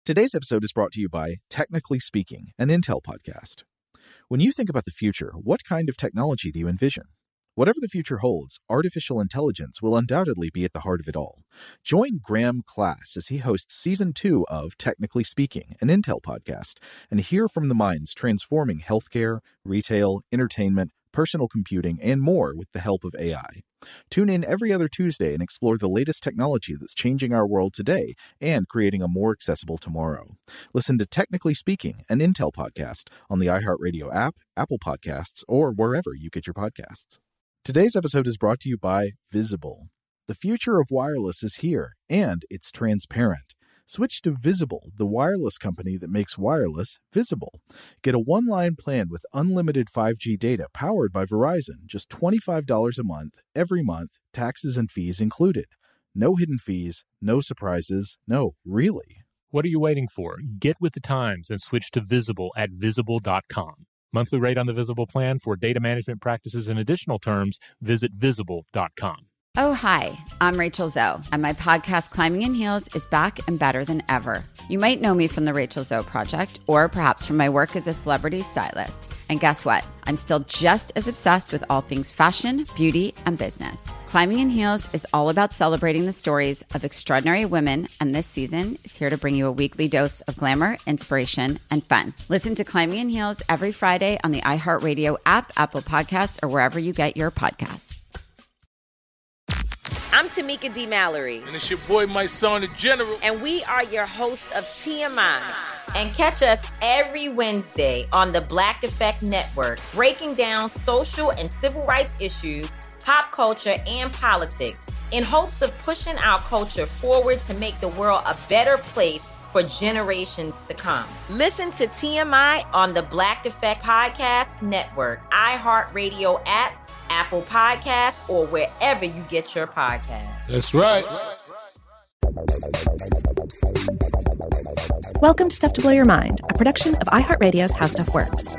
Today's episode is brought to you by Technically Speaking, an Intel podcast. When you think about the future, what kind of technology do you envision? Whatever the future holds, artificial intelligence will undoubtedly be at the heart of it all. Join Graham Class as he hosts Season 2 of Technically Speaking, an Intel podcast, and hear from the minds transforming healthcare, retail, entertainment, personal computing, and more with the help of AI. Tune in every other Tuesday and explore the latest technology that's changing our world today and creating a more accessible tomorrow. Listen to Technically Speaking, an Intel podcast on the iHeartRadio app, Apple Podcasts, or wherever you get your podcasts. Today's episode is brought to you by Visible. The future of wireless is here, and it's transparent. Switch to Visible, the wireless company that makes wireless visible. Get a one-line plan with unlimited 5G data powered by Verizon, just $25 a month, every month, taxes and fees included. No hidden fees, no surprises, no, really. What are you waiting for? Get with the times and switch to Visible at Visible.com. Monthly rate on the Visible plan for data management practices and additional terms, visit Visible.com. Oh, hi, I'm Rachel Zoe, and my podcast, Climbing in Heels, is back and better than ever. You might know me from the Rachel Zoe Project, or perhaps from my work as a celebrity stylist. And guess what? I'm still just as obsessed with all things fashion, beauty, and business. Climbing in Heels is all about celebrating the stories of extraordinary women, and this season is here to bring you a weekly dose of glamour, inspiration, and fun. Listen to Climbing in Heels every Friday on the iHeartRadio app, Apple Podcasts, or wherever you get your podcasts. I'm Tamika D. Mallory. And it's your boy, my son, the General. And we are your hosts of TMI. And catch us every Wednesday on the Black Effect Network, breaking down social and civil rights issues, pop culture, and politics in hopes of pushing our culture forward to make the world a better place for generations to come. Listen to TMI on the Black Effect Podcast Network, iHeartRadio app, Apple Podcasts, or wherever you get your podcasts. That's right. Welcome to Stuff to Blow Your Mind, a production of iHeartRadio's How Stuff Works.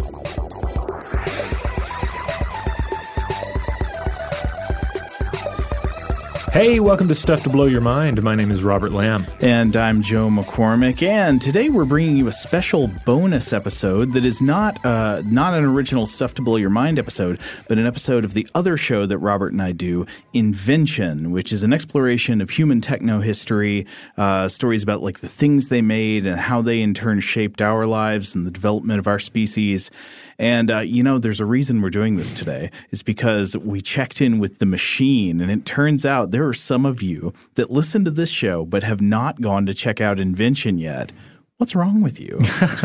Hey, welcome to Stuff to Blow Your Mind. My name is Robert Lamb. And I'm Joe McCormick, and today we're bringing you a special bonus episode that is not an original Stuff to Blow Your Mind episode, but an episode of the other show that Robert and I do, Invention, which is an exploration of human techno history, stories about like the things they made and how they in turn shaped our lives and the development of our species. And, there's a reason we're doing this today. It's because we checked in with the machine, and it turns out there are some of you that listen to this show but have not gone to check out Invention yet. What's wrong with you?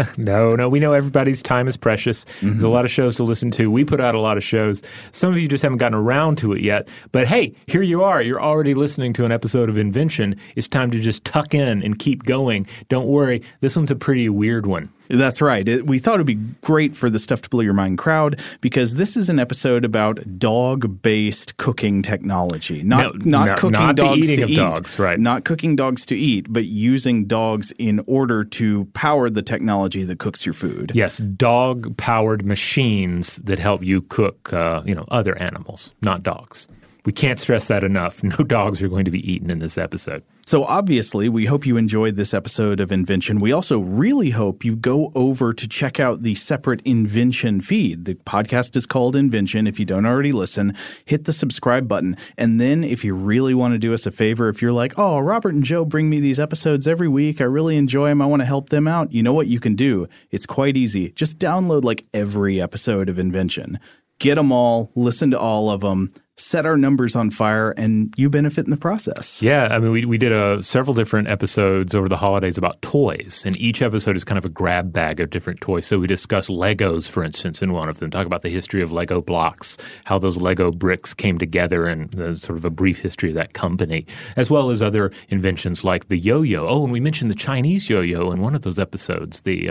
No, we know everybody's time is precious. Mm-hmm. There's a lot of shows to listen to. We put out a lot of shows. Some of you just haven't gotten around to it yet. But hey, here you are. You're already listening to an episode of Invention. It's time to just tuck in and keep going. Don't worry. This one's a pretty weird one. That's right. We thought it'd be great for the Stuff to Blow Your Mind crowd because this is an episode about dog-based cooking technology. Not cooking not dogs the eating to of eat. Dogs, right. Not cooking dogs to eat, but using dogs in order to power the technology that cooks your food. Yes, dog-powered machines that help you cook, other animals, not dogs. We can't stress that enough. No dogs are going to be eaten in this episode. So obviously, we hope you enjoyed this episode of Invention. We also really hope you go over to check out the separate Invention feed. The podcast is called Invention. If you don't already listen, hit the subscribe button. And then if you really want to do us a favor, if you're like, oh, Robert and Joe bring me these episodes every week. I really enjoy them. I want to help them out. You know what you can do? It's quite easy. Just download like every episode of Invention. Get them all. Listen to all of them. Set our numbers on fire, and you benefit in the process. Yeah, I mean, we did several different episodes over the holidays about toys, and each episode is kind of a grab bag of different toys. So we discuss Legos, for instance, in one of them, talk about the history of Lego blocks, how those Lego bricks came together, and sort of a brief history of that company, as well as other inventions like the yo-yo. Oh, and we mentioned the Chinese yo-yo in one of those episodes, the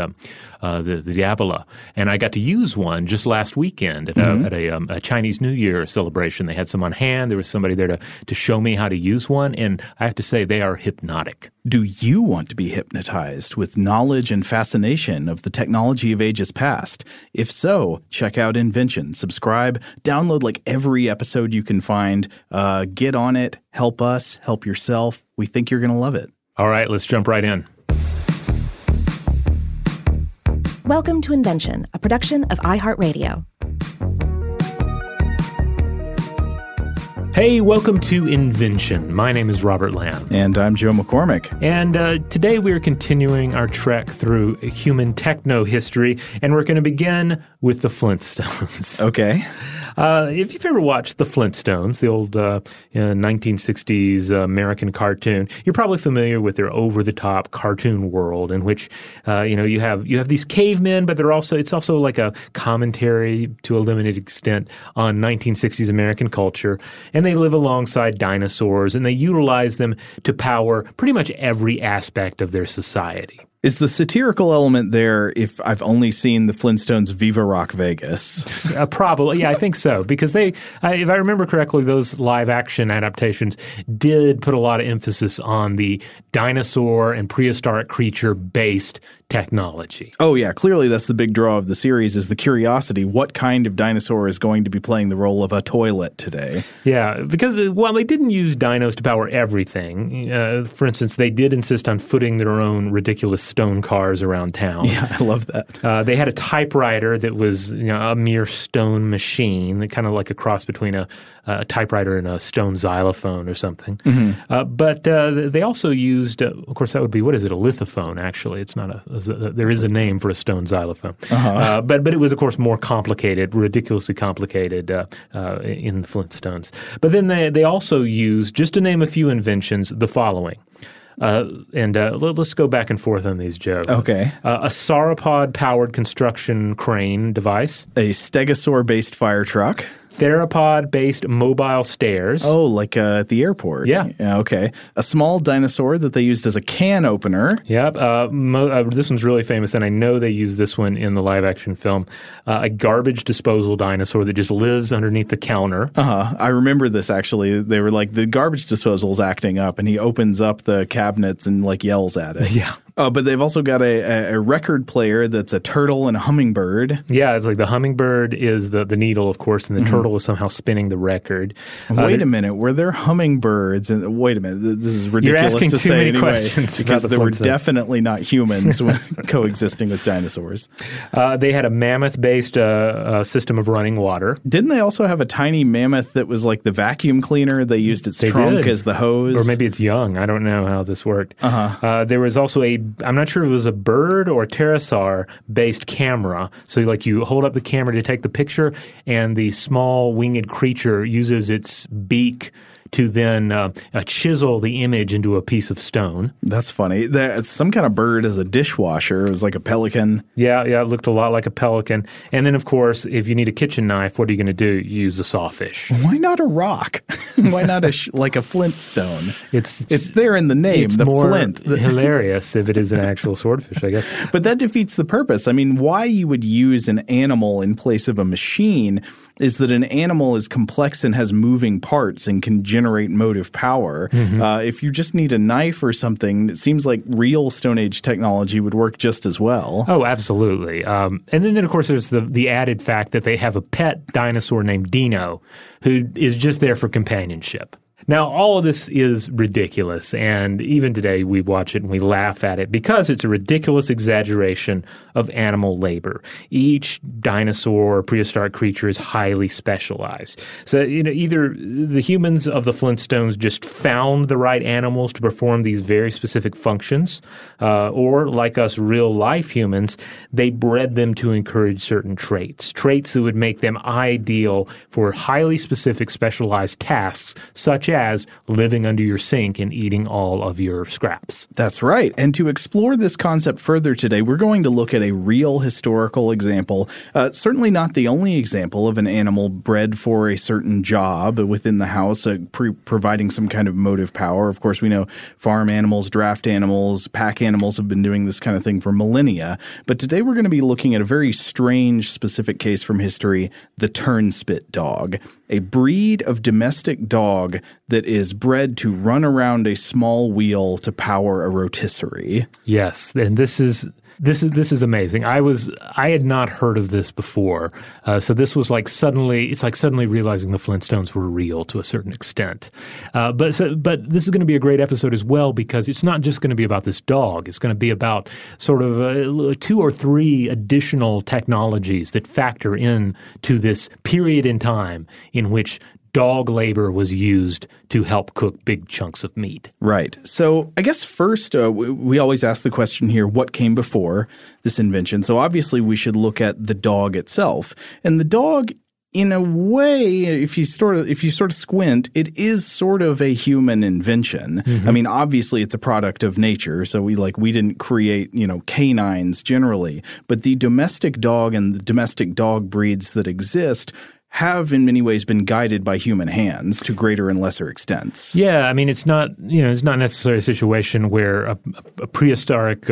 Diavola. And I got to use one just last weekend at a Chinese New Year celebration. They had some on hand. There was somebody there to show me how to use one, and I have to say they are hypnotic. Do you want to be hypnotized with knowledge and fascination of the technology of ages past? If so, check out Invention. Subscribe, download like every episode you can find. Get on it, help us, help yourself. We think you're going to love it. All right, let's jump right in. Welcome to Invention, a production of iHeartRadio. Hey, welcome to Invention. My name is Robert Lamb. And I'm Joe McCormick. And today we are continuing our trek through human techno history, and we're going to begin with the Flintstones. Okay. If you've ever watched the Flintstones, the old 1960s American cartoon, you're probably familiar with their over-the-top cartoon world in which you have these cavemen, but it's also like a commentary to a limited extent on 1960s American culture. And they live alongside dinosaurs, and they utilize them to power pretty much every aspect of their society. Is the satirical element there if I've only seen the Flintstones Viva Rock Vegas? Probably, yeah, I think so. Because if I remember correctly, those live-action adaptations did put a lot of emphasis on the dinosaur and prehistoric creature-based technology. Oh, yeah. Clearly, that's the big draw of the series is the curiosity. What kind of dinosaur is going to be playing the role of a toilet today? Yeah, because while they didn't use dinos to power everything, for instance, they did insist on footing their own ridiculous stone cars around town. Yeah, I love that. They had a typewriter that was a mere stone machine, kind of like a cross between a typewriter and a stone xylophone or something. Mm-hmm. But they also used, of course, that would be, what is it, a lithophone, actually. It's not there is a name for a stone xylophone. Uh-huh. But it was, of course, more complicated, ridiculously complicated in the Flintstones. But then they also used, just to name a few inventions, the following. Let's go back and forth on these, Joe. Okay. A sauropod-powered construction crane device. A stegosaur-based fire truck. Theropod-based mobile stairs. Oh, like at the airport. Yeah. Okay. A small dinosaur that they used as a can opener. Yep. This one's really famous, and I know they used this one in the live-action film. A garbage disposal dinosaur that just lives underneath the counter. Uh-huh. I remember this, actually. They were like, the garbage disposal's acting up, and he opens up the cabinets and like yells at it. Yeah. But they've also got a record player that's a turtle and a hummingbird. Yeah, it's like the hummingbird is the needle, of course, and the turtle is somehow spinning the record. Wait a minute. Were there hummingbirds? And wait a minute. This is ridiculous to say anyway. You're asking too many questions because there were definitely not humans coexisting with dinosaurs. They had a mammoth-based system of running water. Didn't they also have a tiny mammoth that was like the vacuum cleaner? They used its trunk as the hose. Or maybe it's young. I don't know how this worked. There was also I'm not sure if it was a bird or a pterosaur-based camera. So you hold up the camera to take the picture, and the small winged creature uses its beak to then chisel the image into a piece of stone. That's funny. It's some kind of bird as a dishwasher. It was like a pelican. Yeah, it looked a lot like a pelican. And then, of course, if you need a kitchen knife, what are you going to do? You use a sawfish. Why not a rock? Why not like a flintstone? It's there in the name, it's the more flint. Hilarious if it is an actual swordfish, I guess. But that defeats the purpose. I mean, why you would use an animal in place of a machine is that an animal is complex and has moving parts and can generate motive power. If you just need a knife or something, it seems like real Stone Age technology would work just as well. Oh, absolutely. And then, of course, there's the added fact that they have a pet dinosaur named Dino who is just there for companionship. Now, all of this is ridiculous, and even today we watch it and we laugh at it because it's a ridiculous exaggeration of animal labor. Each dinosaur or prehistoric creature is highly specialized. So, either the humans of the Flintstones just found the right animals to perform these very specific functions, or like us real-life humans, they bred them to encourage certain traits that would make them ideal for highly specific specialized tasks, such as living under your sink and eating all of your scraps. That's right. And to explore this concept further today, we're going to look at a real historical example, certainly not the only example of an animal bred for a certain job within the house, providing some kind of motive power. Of course, we know farm animals, draft animals, pack animals have been doing this kind of thing for millennia. But today we're going to be looking at a very strange specific case from history, the turnspit dog, a breed of domestic dog that is bred to run around a small wheel to power a rotisserie. Yes, and this is amazing. I had not heard of this before, so this was like suddenly realizing the Flintstones were real to a certain extent. But this is going to be a great episode as well because it's not just going to be about this dog. It's going to be about sort of 2 or 3 additional technologies that factor in to this period in time in which dog labor was used to help cook big chunks of meat. Right. So I guess first, we always ask the question here, what came before this invention? So obviously we should look at the dog itself. And the dog, in a way, if you sort of squint, it is sort of a human invention. Mm-hmm. I mean, obviously it's a product of nature, so we didn't create, canines generally. But the domestic dog and the domestic dog breeds that exist have in many ways been guided by human hands to greater and lesser extents. Yeah, I mean, it's not necessarily a situation where a prehistoric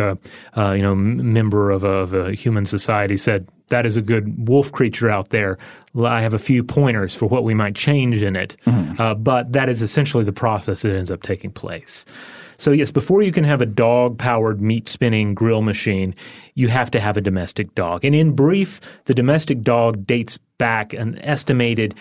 member of a human society said, that is a good wolf creature out there. I have a few pointers for what we might change in it. Mm-hmm. But that is essentially the process that ends up taking place. So yes, before you can have a dog-powered meat-spinning grill machine, you have to have a domestic dog. And in brief, the domestic dog dates back an estimated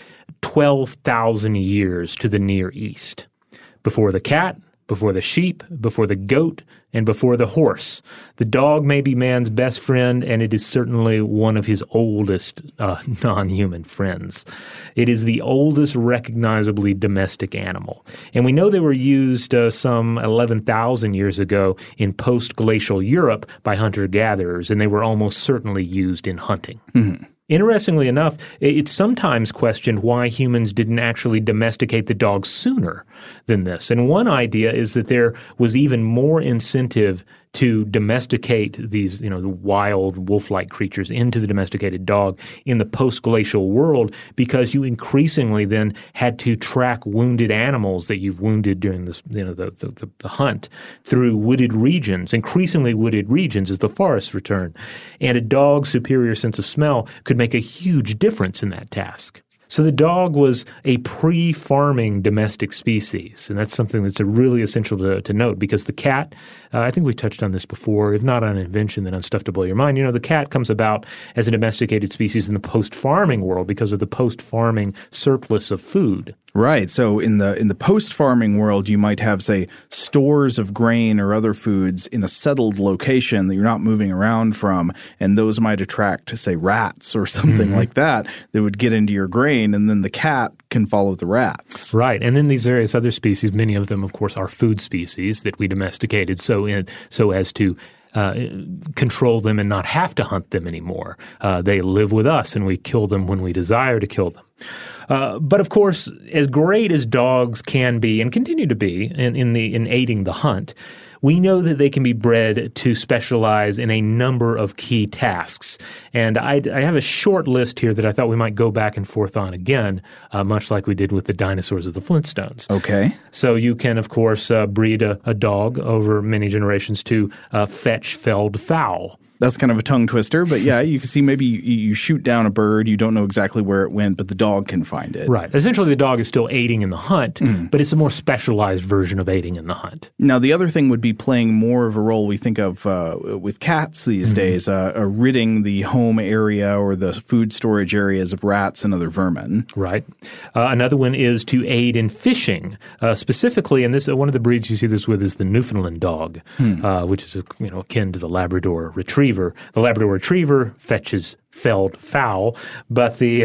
12,000 years to the Near East. Before the cat, before the sheep, before the goat, and before the horse. The dog may be man's best friend, and it is certainly one of his oldest non-human friends. It is the oldest recognizably domestic animal. And we know they were used some 11,000 years ago in post-glacial Europe by hunter-gatherers, and they were almost certainly used in hunting. Mm-hmm. Interestingly enough, it's sometimes questioned why humans didn't actually domesticate the dog sooner than this. And one idea is that there was even more incentive to domesticate these, the wild wolf-like creatures into the domesticated dog in the post-glacial world because you increasingly then had to track wounded animals that you've wounded during this, the hunt through wooded regions, increasingly wooded regions as the forests return. And a dog's superior sense of smell could make a huge difference in that task. So the dog was a pre-farming domestic species, and that's something that's really essential to note because the cat, I think we've touched on this before, if not on an invention, then on Stuff to Blow Your Mind. The cat comes about as a domesticated species in the post-farming world because of the post-farming surplus of food. Right. So in the post-farming world, you might have, say, stores of grain or other foods in a settled location that you're not moving around from, and those might attract, say, rats or something like that would get into your grain, and then the cat can follow the rats. Right. And then these various other species, many of them, of course, are food species that we domesticated so as to control them and not have to hunt them anymore. They live with us, and we kill them when we desire to kill them. But of course, as great as dogs can be and continue to be in aiding the hunt, we know that they can be bred to specialize in a number of key tasks. And I have a short list here that I thought we might go back and forth on again, much like we did with the dinosaurs of the Flintstones. Okay. So you can, of course, breed a dog over many generations to fetch felled fowl. That's kind of a tongue twister, but yeah, you can see maybe you shoot down a bird, you don't know exactly where it went, but the dog can find it. Right. Essentially, the dog is still aiding in the hunt, but it's a more specialized version of aiding in the hunt. Now, the other thing would be playing more of a role we think of with cats these days, ridding the home area or the food storage areas of rats and other vermin. Right. Another one is to aid in fishing. Specifically, and this one of the breeds you see this with is the Newfoundland dog, which is akin to the Labrador Retriever. The Labrador Retriever fetches felled fowl, but the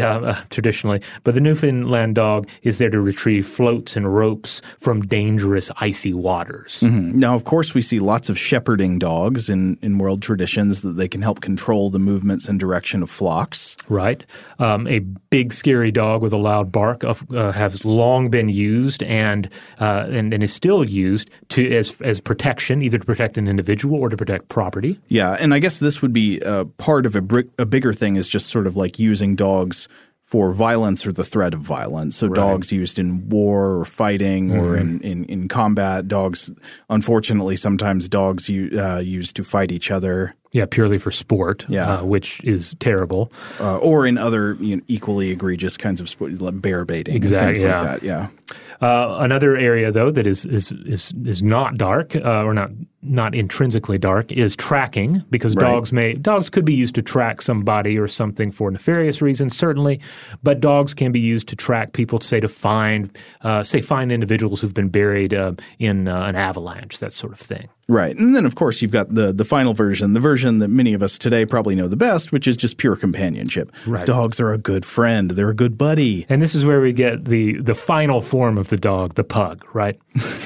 Newfoundland dog is there to retrieve floats and ropes from dangerous icy waters. Mm-hmm. Now, of course, we see lots of shepherding dogs in world traditions that they can help control the movements and direction of flocks. Right. A big, scary dog with a loud bark has long been used and is still used as protection, either to protect an individual or to protect property. Yeah, and I guess this would be part of a bigger thing is just sort of like using dogs for violence or the threat of violence. So dogs used in war or fighting or in combat. Dogs, unfortunately, sometimes dogs used to fight each other. Yeah, purely for sport, which is terrible. Or in other equally egregious kinds of sport, like bear baiting exactly, and things like that, yeah. Another area, though, that is not dark or not intrinsically dark is tracking, because dogs could be used to track somebody or something for nefarious reasons, certainly, but dogs can be used to track people, say to find individuals who've been buried in an avalanche, that sort of thing. Right. And then, of course, you've got the final version, the version that many of us today probably know the best, which is just pure companionship. Right. Dogs are a good friend. They're a good buddy. And this is where we get the final form of the dog, the pug, right?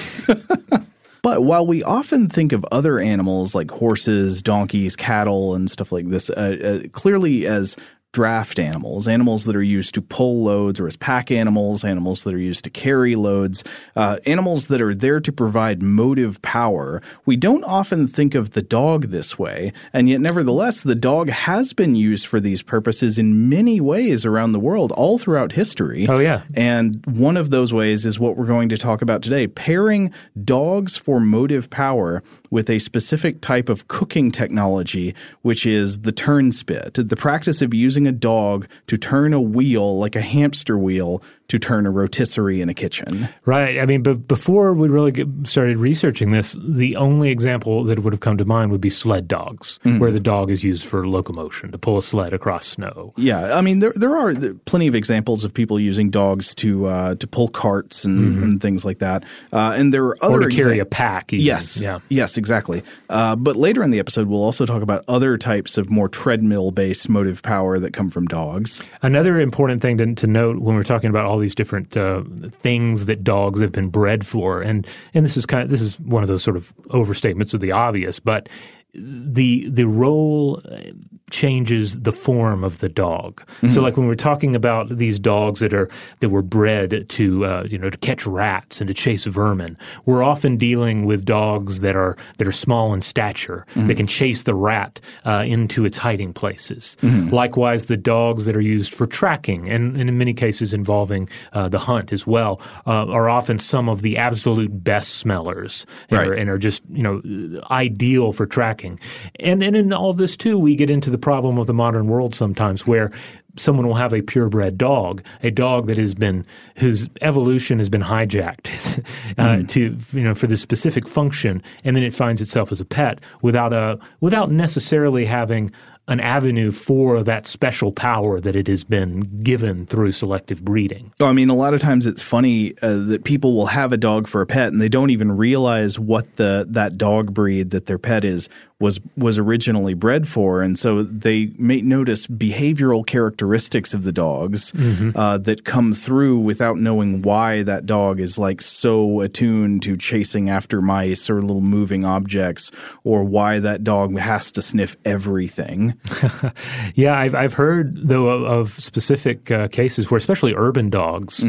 But while we often think of other animals like horses, donkeys, cattle, and stuff like this clearly as draft animals that are used to pull loads, or as pack animals that are used to carry loads, animals that are there to provide motive power, we don't often think of the dog this way. And yet, nevertheless, the dog has been used for these purposes in many ways around the world, all throughout history. Oh, yeah. And one of those ways is what we're going to talk about today, pairing dogs for motive power with a specific type of cooking technology, which is the turn spit, the practice of using a dog to turn a wheel, like a hamster wheel, to turn a rotisserie in a kitchen. Right. I mean, but before we really started researching this, the only example that would have come to mind would be sled dogs, where the dog is used for locomotion, to pull a sled across snow. Yeah. I mean, there are plenty of examples of people using dogs to pull carts and things like that. And there are other— Or to carry a pack even. Yes. Yeah. Yes, exactly. But later in the episode, we'll also talk about other types of more treadmill-based motive power that come from dogs. Another important thing to note when we're talking about all these different things that dogs have been bred for, and this is one of those sort of overstatements of the obvious, but the role changes the form of the dog. So like when we're talking about these dogs that were bred to to catch rats and to chase vermin, we're often dealing with dogs that are small in stature, that can chase the rat into its hiding places. Likewise, the dogs that are used for tracking and in many cases involving the hunt as well are often some of the absolute best smellers and are just ideal for tracking. And in all this too, we get into the problem of the modern world sometimes, where someone will have a purebred dog, a dog that whose evolution has been hijacked for this specific function, and then it finds itself as a pet without necessarily having an avenue for that special power that it has been given through selective breeding. I mean, a lot of times it's funny that people will have a dog for a pet and they don't even realize what that dog breed that their pet was originally bred for. And so they may notice behavioral characteristics of the dogs that come through without knowing why that dog is like so attuned to chasing after mice or little moving objects, or why that dog has to sniff everything. Yeah, I've heard though of specific cases where especially urban dogs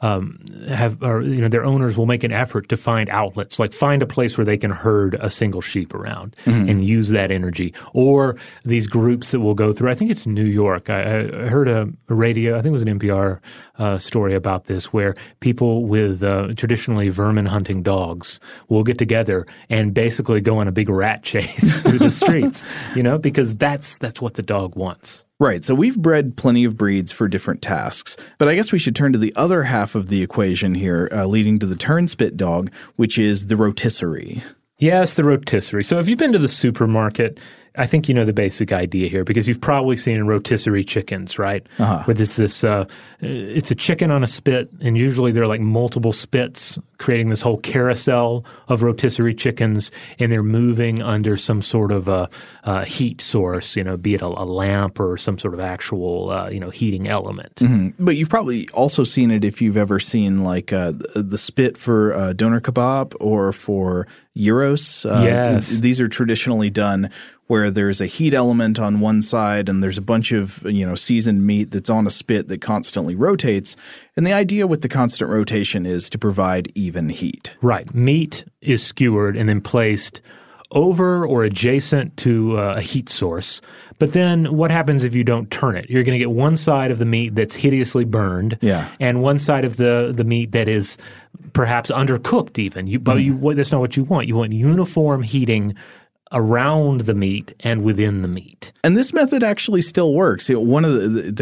their owners will make an effort to find outlets, like find a place where they can herd a single sheep around and use that energy. Or these groups that will go through, I think it's New York. I heard a radio, I think it was an NPR story about this, where people with traditionally vermin hunting dogs will get together and basically go on a big rat chase through the streets, because that's what the dog wants. Right. So we've bred plenty of breeds for different tasks. But I guess we should turn to the other half of the equation here, leading to the turnspit dog, which is the rotisserie. Yes, the rotisserie. So if you've been to the supermarket, I think you know the basic idea here, because you've probably seen rotisserie chickens, right? Where it's it's a chicken on a spit, and usually there are like multiple spits creating this whole carousel of rotisserie chickens, and they're moving under some sort of a heat source, be it a lamp or some sort of actual, heating element. But you've probably also seen it if you've ever seen like the spit for doner kebab or for gyros. Yes. These are traditionally done where there's a heat element on one side and there's a bunch of, seasoned meat that's on a spit that constantly rotates. And the idea with the constant rotation is to provide even heat. Right. Meat is skewered and then placed over or adjacent to a heat source. But then what happens if you don't turn it? You're going to get one side of the meat that's hideously burned and one side of the meat that is perhaps undercooked even. But that's not what you want. You want uniform heating around the meat and within the meat. And this method actually still works. There are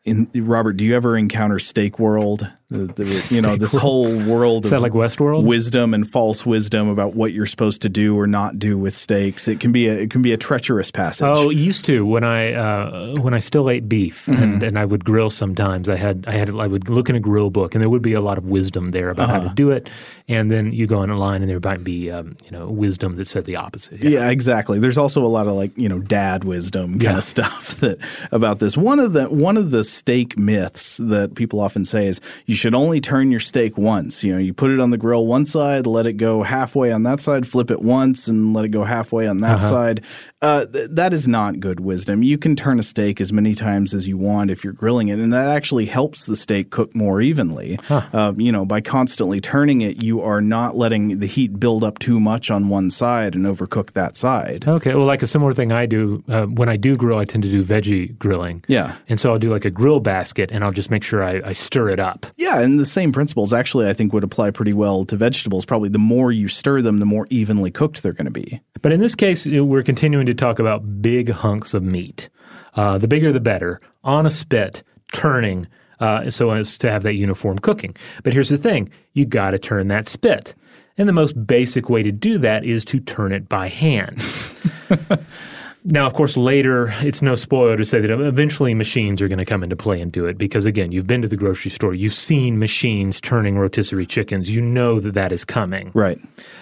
Robert, do you ever encounter Steak World? This whole world is that like Westworld? Wisdom and false wisdom about what you're supposed to do or not do with steaks. It can be a treacherous passage. Oh, it used to when I still ate beef and I would grill sometimes. I would look in a grill book and there would be a lot of wisdom there about how to do it. And then you go online and there might be wisdom that said the opposite. Yeah, exactly. There's also a lot of dad wisdom kind of stuff about this. One of the steak myths that people often say is you should only turn your steak once. You put it on the grill one side, let it go halfway on that side, flip it once, and let it go halfway on that side. That is not good wisdom. You can turn a steak as many times as you want if you're grilling it, and that actually helps the steak cook more evenly. By constantly turning it, you are not letting the heat build up too much on one side and overcook that side. Okay, well, like a similar thing I do when I do grill, I tend to do veggie grilling. Yeah. And so I'll do like a grill basket, and I'll just make sure I stir it up. Yeah, and the same principles actually I think would apply pretty well to vegetables. Probably the more you stir them, the more evenly cooked they're going to be. But in this case, we're continuing to talk about big hunks of meat. The bigger the better, on a spit, turning so as to have that uniform cooking. But here's the thing, you got to turn that spit. And the most basic way to do that is to turn it by hand. Now, of course, later, it's no spoiler to say that eventually machines are going to come into play and do it because, again, you've been to the grocery store. You've seen machines turning rotisserie chickens. You know that is coming. Right.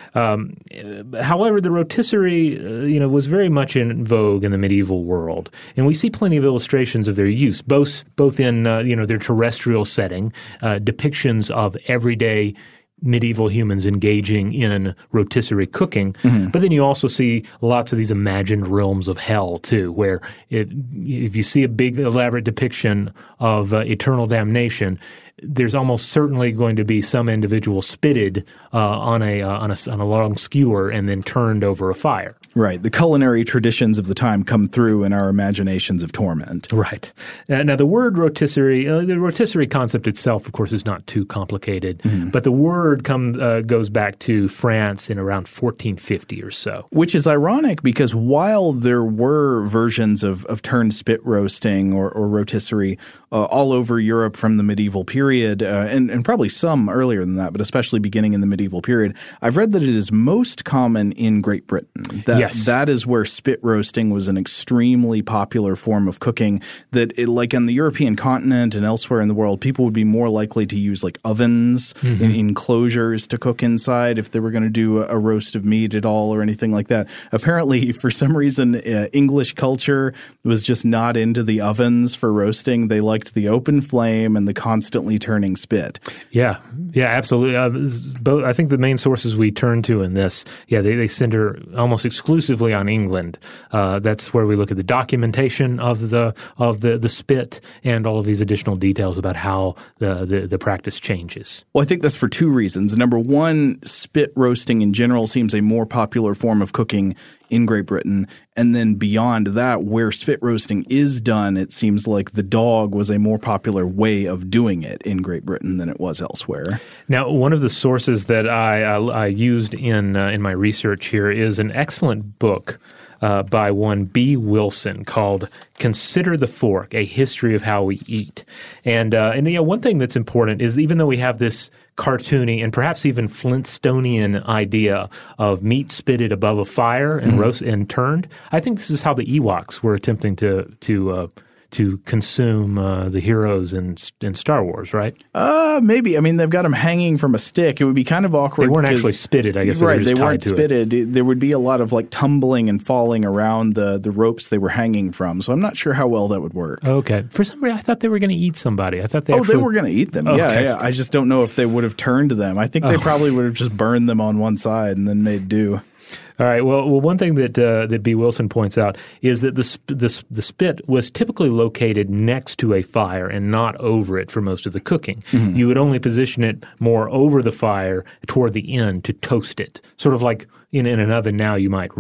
However, the rotisserie, was very much in vogue in the medieval world. And we see plenty of illustrations of their use, both in, their terrestrial setting, depictions of everyday medieval humans engaging in rotisserie cooking. But then you also see lots of these imagined realms of hell too, where if you see a big elaborate depiction of eternal damnation, there's almost certainly going to be some individual spitted on a long skewer and then turned over a fire. Right. The culinary traditions of the time come through in our imaginations of torment. Right. Now, the word rotisserie, the rotisserie concept itself, of course, is not too complicated, but the word goes back to France in around 1450 or so. Which is ironic because while there were versions of turned spit roasting or rotisserie all over Europe from the medieval period, and probably some earlier than that, but especially beginning in the medieval period, I've read that it is most common in Great Britain. Yes. That is where spit roasting was an extremely popular form of cooking, that like on the European continent and elsewhere in the world, people would be more likely to use like ovens in enclosures to cook inside if they were going to do a roast of meat at all or anything like that. Apparently, for some reason, English culture was just not into the ovens for roasting. They liked the open flame and the constantly turning spit. Yeah, absolutely. I think the main sources we turn to in this, they center almost exclusively on England. That's where we look at the documentation of the spit and all of these additional details about how the practice changes. Well, I think that's for two reasons. Number one, spit roasting in general seems a more popular form of cooking in Great Britain. And then beyond that, where spit roasting is done, it seems like the dog was a more popular way of doing it in Great Britain than it was elsewhere. Now, one of the sources that I used in my research here is an excellent book by one B. Wilson called "Consider the Fork: A History of How We Eat." And one thing that's important is even though we have this cartoony and perhaps even Flintstonian idea of meat spitted above a fire and roast and turned, I think this is how the Ewoks were attempting to consume the heroes in Star Wars, right? Maybe. I mean, they've got them hanging from a stick. It would be kind of awkward. They weren't actually spitted, I guess. Right, they weren't spitted. There would be a lot of like tumbling and falling around the ropes they were hanging from. So I'm not sure how well that would work. Okay. For some reason, I thought they were going to eat somebody. I thought they they were going to eat them. Okay. Yeah. I just don't know if they would have turned them. I think they probably would have just burned them on one side and then made do. All right. Well, one thing that B. Wilson points out is that the spit was typically located next to a fire and not over it for most of the cooking. You would only position it more over the fire toward the end to toast it, sort of like in an oven. Now you might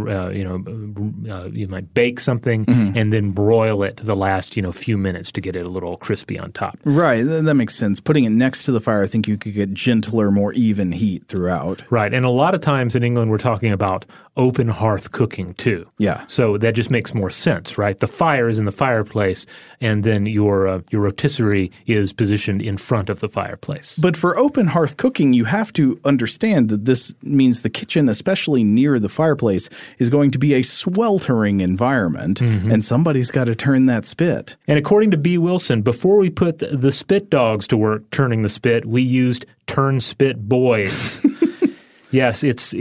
you might bake something and then broil it the last few minutes to get it a little crispy on top. Right. That makes sense. Putting it next to the fire, I think you could get gentler, more even heat throughout. Right. And a lot of times in England, we're talking about open hearth cooking too. Yeah. So that just makes more sense, right? The fire is in the fireplace, and then your rotisserie is positioned in front of the fireplace. But for open hearth cooking, you have to understand that this means the kitchen, especially near the fireplace, is going to be a sweltering environment, and somebody's got to turn that spit. And according to B. Wilson, before we put the spit dogs to work turning the spit, we used turn spit boys. Yes, it's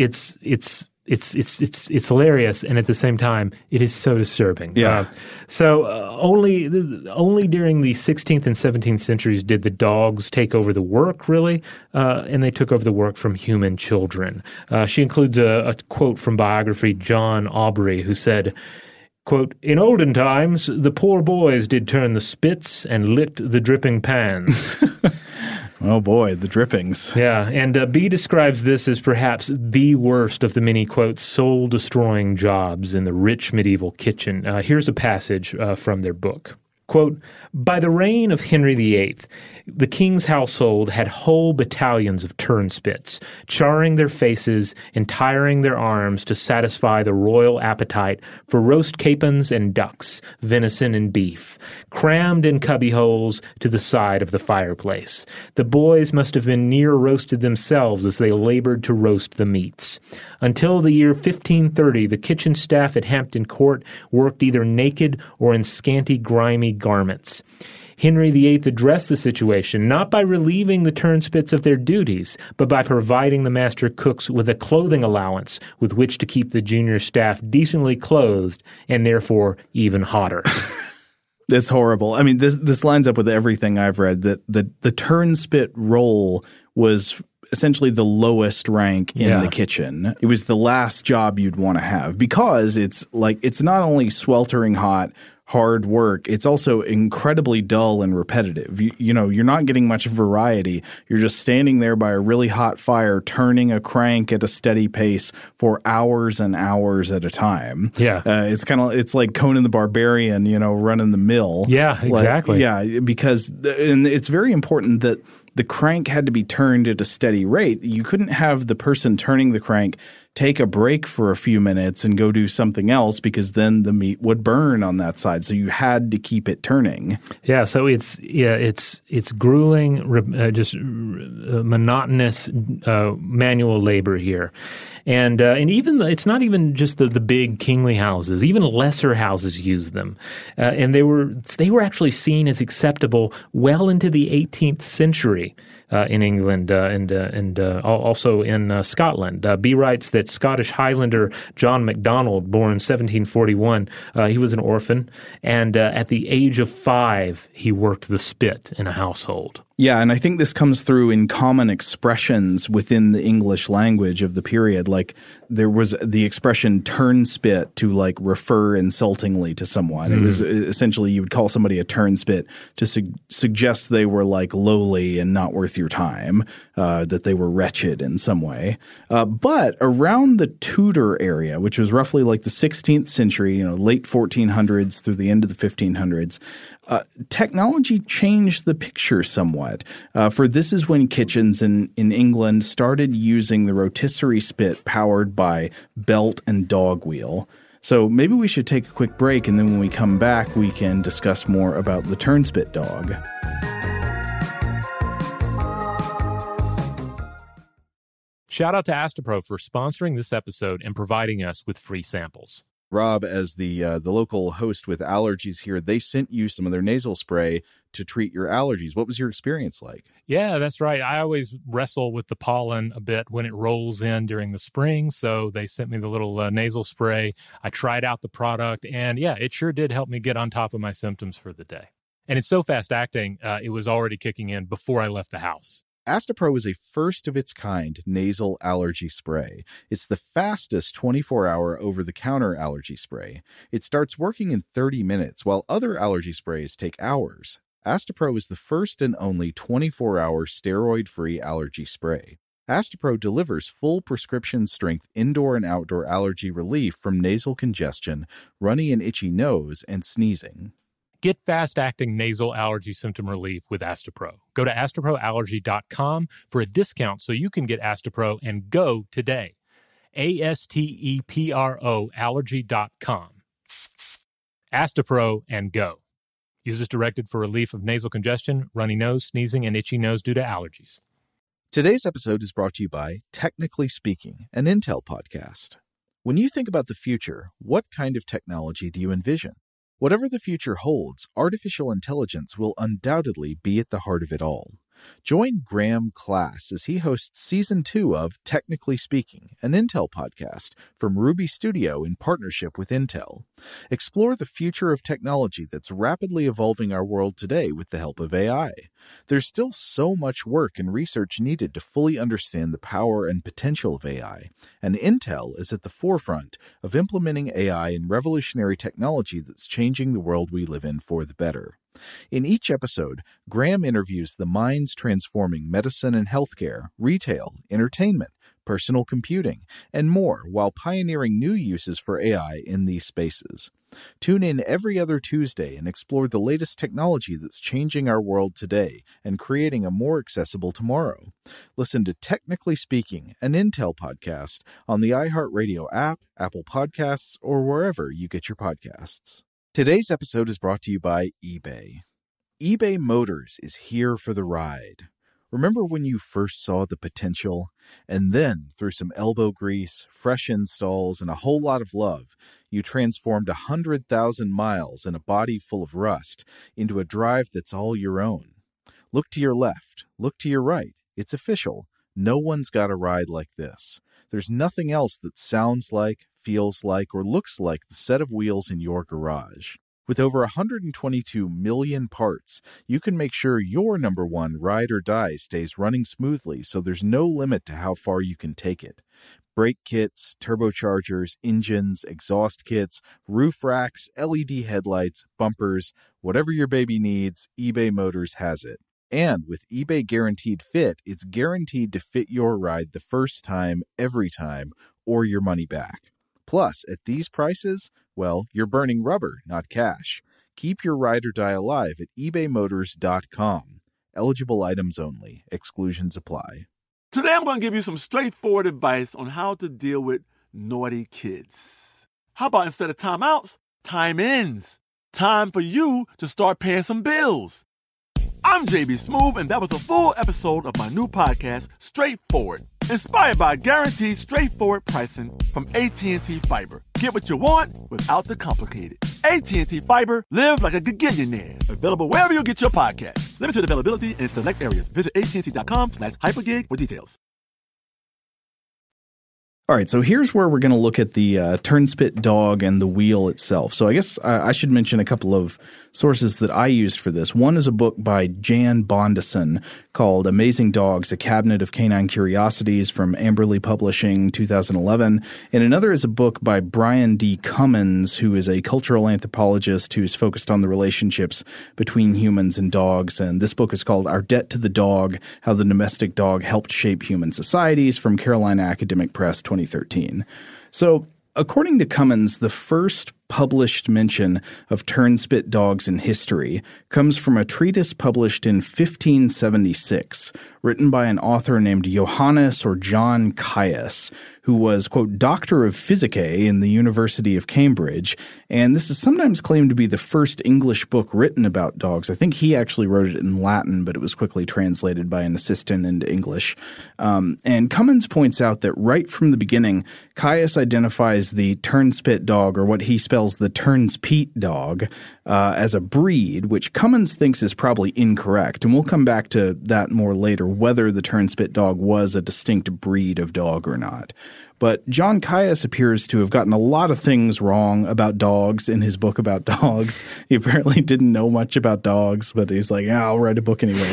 hilarious, and at the same time, it is so disturbing. Yeah. Only during the 16th and 17th centuries did the dogs take over the work, really, and they took over the work from human children. She includes a quote from biography John Aubrey, who said, quote, "In olden times, the poor boys did turn the spits and licked the dripping pans." Oh boy, the drippings. Yeah, and B describes this as perhaps the worst of the many, quote, soul-destroying jobs in the rich medieval kitchen. Here's a passage from their book. Quote, "By the reign of Henry VIII, the king's household had whole battalions of turnspits, charring their faces and tiring their arms to satisfy the royal appetite for roast capons and ducks, venison and beef, crammed in cubbyholes to the side of the fireplace. The boys must have been near roasted themselves as they labored to roast the meats. Until the year 1530, the kitchen staff at Hampton Court worked either naked or in scanty, grimy garments. Henry VIII addressed the situation not by relieving the turnspits of their duties, but by providing the master cooks with a clothing allowance with which to keep the junior staff decently clothed and therefore even hotter." That's horrible. I mean, this lines up with everything I've read, that the turnspit role was essentially the lowest rank in the kitchen. It was the last job you'd want to have because it's not only sweltering hot, hard work, it's also incredibly dull and repetitive. You know, you're not getting much variety. You're just standing there by a really hot fire, turning a crank at a steady pace for hours and hours at a time. Yeah. It's like Conan the Barbarian, running the mill. Yeah, exactly. Because it's very important that the crank had to be turned at a steady rate. You couldn't have the person turning the crank take a break for a few minutes and go do something else because then the meat would burn on that side. So you had to keep it turning. Yeah, so it's grueling, just monotonous manual labor here. And even it's not even just the big kingly houses. Even lesser houses use them, and they were actually seen as acceptable well into the 18th century in England and also in Scotland. B writes that Scottish Highlander John MacDonald, born in 1741, he was an orphan, and at the age of 5, he worked the spit in a household. Yeah, and I think this comes through in common expressions within the English language of the period. Like there was the expression turnspit to refer insultingly to someone. It was essentially you would call somebody a turnspit to suggest they were lowly and not worth your time, that they were wretched in some way. But around the Tudor area, which was roughly the 16th century, late 1400s through the end of the 1500s, technology changed the picture somewhat. For this is when kitchens in England started using the rotisserie spit powered by belt and dog wheel. So maybe we should take a quick break, and then when we come back, we can discuss more about the turnspit dog. Shout out to Astapro for sponsoring this episode and providing us with free samples. Rob, as the local host with allergies here, they sent you some of their nasal spray to treat your allergies. What was your experience like? Yeah, that's right. I always wrestle with the pollen a bit when it rolls in during the spring, so they sent me the little nasal spray. I tried out the product, and yeah, it sure did help me get on top of my symptoms for the day. And it's so fast-acting, it was already kicking in before I left the house. Astapro is a first-of-its-kind nasal allergy spray. It's the fastest 24-hour over-the-counter allergy spray. It starts working in 30 minutes, while other allergy sprays take hours. Astapro is the first and only 24-hour steroid-free allergy spray. Astapro delivers full prescription-strength indoor and outdoor allergy relief from nasal congestion, runny and itchy nose, and sneezing. Get fast-acting nasal allergy symptom relief with Astapro. Go to astaproallergy.com for a discount so you can get Astapro and go today. ASTEPRO allergy.com. Astepro and go. Use as directed for relief of nasal congestion, runny nose, sneezing, and itchy nose due to allergies. Today's episode is brought to you by Technically Speaking, an Intel podcast. When you think about the future, what kind of technology do you envision? Whatever the future holds, artificial intelligence will undoubtedly be at the heart of it all. Join Graham Class as he hosts Season 2 of Technically Speaking, an Intel podcast from Ruby Studio in partnership with Intel. Explore the future of technology that's rapidly evolving our world today with the help of AI. There's still so much work and research needed to fully understand the power and potential of AI, and Intel is at the forefront of implementing AI in revolutionary technology that's changing the world we live in for the better. In each episode, Graham interviews the minds transforming medicine and healthcare, retail, entertainment, personal computing, and more while pioneering new uses for AI in these spaces. Tune in every other Tuesday and explore the latest technology that's changing our world today and creating a more accessible tomorrow. Listen to Technically Speaking, an Intel podcast on the iHeartRadio app, Apple Podcasts, or wherever you get your podcasts. Today's episode is brought to you by eBay. eBay Motors is here for the ride. Remember when you first saw the potential? And then, through some elbow grease, fresh installs, and a whole lot of love, you transformed 100,000 miles and a body full of rust into a drive that's all your own. Look to your left. Look to your right. It's official. No one's got a ride like this. There's nothing else that sounds like, feels like, or looks like the set of wheels in your garage. With over 122 million parts, you can make sure your number one ride or die stays running smoothly so there's no limit to how far you can take it. Brake kits, turbochargers, engines, exhaust kits, roof racks, LED headlights, bumpers, whatever your baby needs, eBay Motors has it. And with eBay Guaranteed Fit, it's guaranteed to fit your ride the first time, every time, or your money back. Plus, at these prices, well, you're burning rubber, not cash. Keep your ride or die alive at ebaymotors.com. Eligible items only. Exclusions apply. Today I'm going to give you some straightforward advice on how to deal with naughty kids. How about instead of timeouts, time-ins? Time for you to start paying some bills. I'm JB Smoove, and that was a full episode of my new podcast, Straightforward, inspired by guaranteed straightforward pricing from AT&T Fiber. Get what you want without the complicated. AT&T Fiber, live like a gigillionaire. Available wherever you get your podcasts. Limited availability in select areas. Visit AT&T.com/hypergig for details. All right, so here's where we're going to look at the Turnspit dog and the wheel itself. So I guess I should mention a couple of sources that I used for this. One is a book by Jan Bondison called Amazing Dogs, A Cabinet of Canine Curiosities from Amberley Publishing, 2011. And another is a book by Brian D. Cummins, who is a cultural anthropologist who's focused on the relationships between humans and dogs. And this book is called Our Debt to the Dog, How the Domestic Dog Helped Shape Human Societies from Carolina Academic Press, 2013. So according to Cummins, the first published mention of turnspit dogs in history comes from a treatise published in 1576, written by an author named Johannes or John Caius, who was, quote, Doctor of Physicae in the University of Cambridge, and this is sometimes claimed to be the first English book written about dogs. I think he actually wrote it in Latin, but it was quickly translated by an assistant into English. And Cummins points out that right from the beginning, Caius identifies the turnspit dog, or what he spells the Turnspete dog, as a breed, which Cummins thinks is probably incorrect. And we'll come back to that more later, whether the Turnspit dog was a distinct breed of dog or not. But John Caius appears to have gotten a lot of things wrong about dogs in his book about dogs. He apparently didn't know much about dogs, but he's like, yeah, I'll write a book anyway.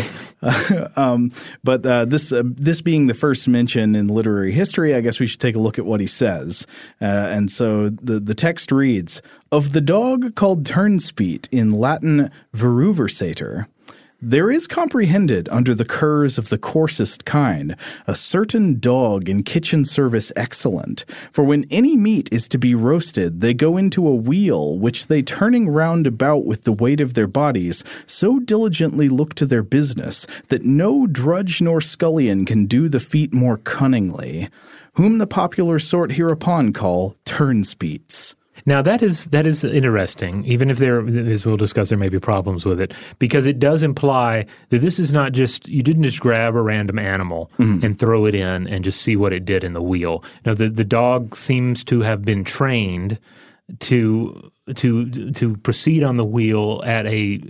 But this being the first mention in literary history, I guess we should take a look at what he says. And so the text reads, of the dog called Turnspete, in Latin Veruversator, there is comprehended under the curs of the coarsest kind a certain dog in kitchen service excellent, for when any meat is to be roasted, they go into a wheel, which they turning round about with the weight of their bodies, so diligently look to their business, that no drudge nor scullion can do the feat more cunningly. whom the popular sort hereupon call turnspits. Now, that is interesting, even if there, as we'll discuss, there may be problems with it, because it does imply that this is not just – you didn't just grab a random animal and throw it in and just see what it did in the wheel. Now, the dog seems to have been trained to proceed on the wheel at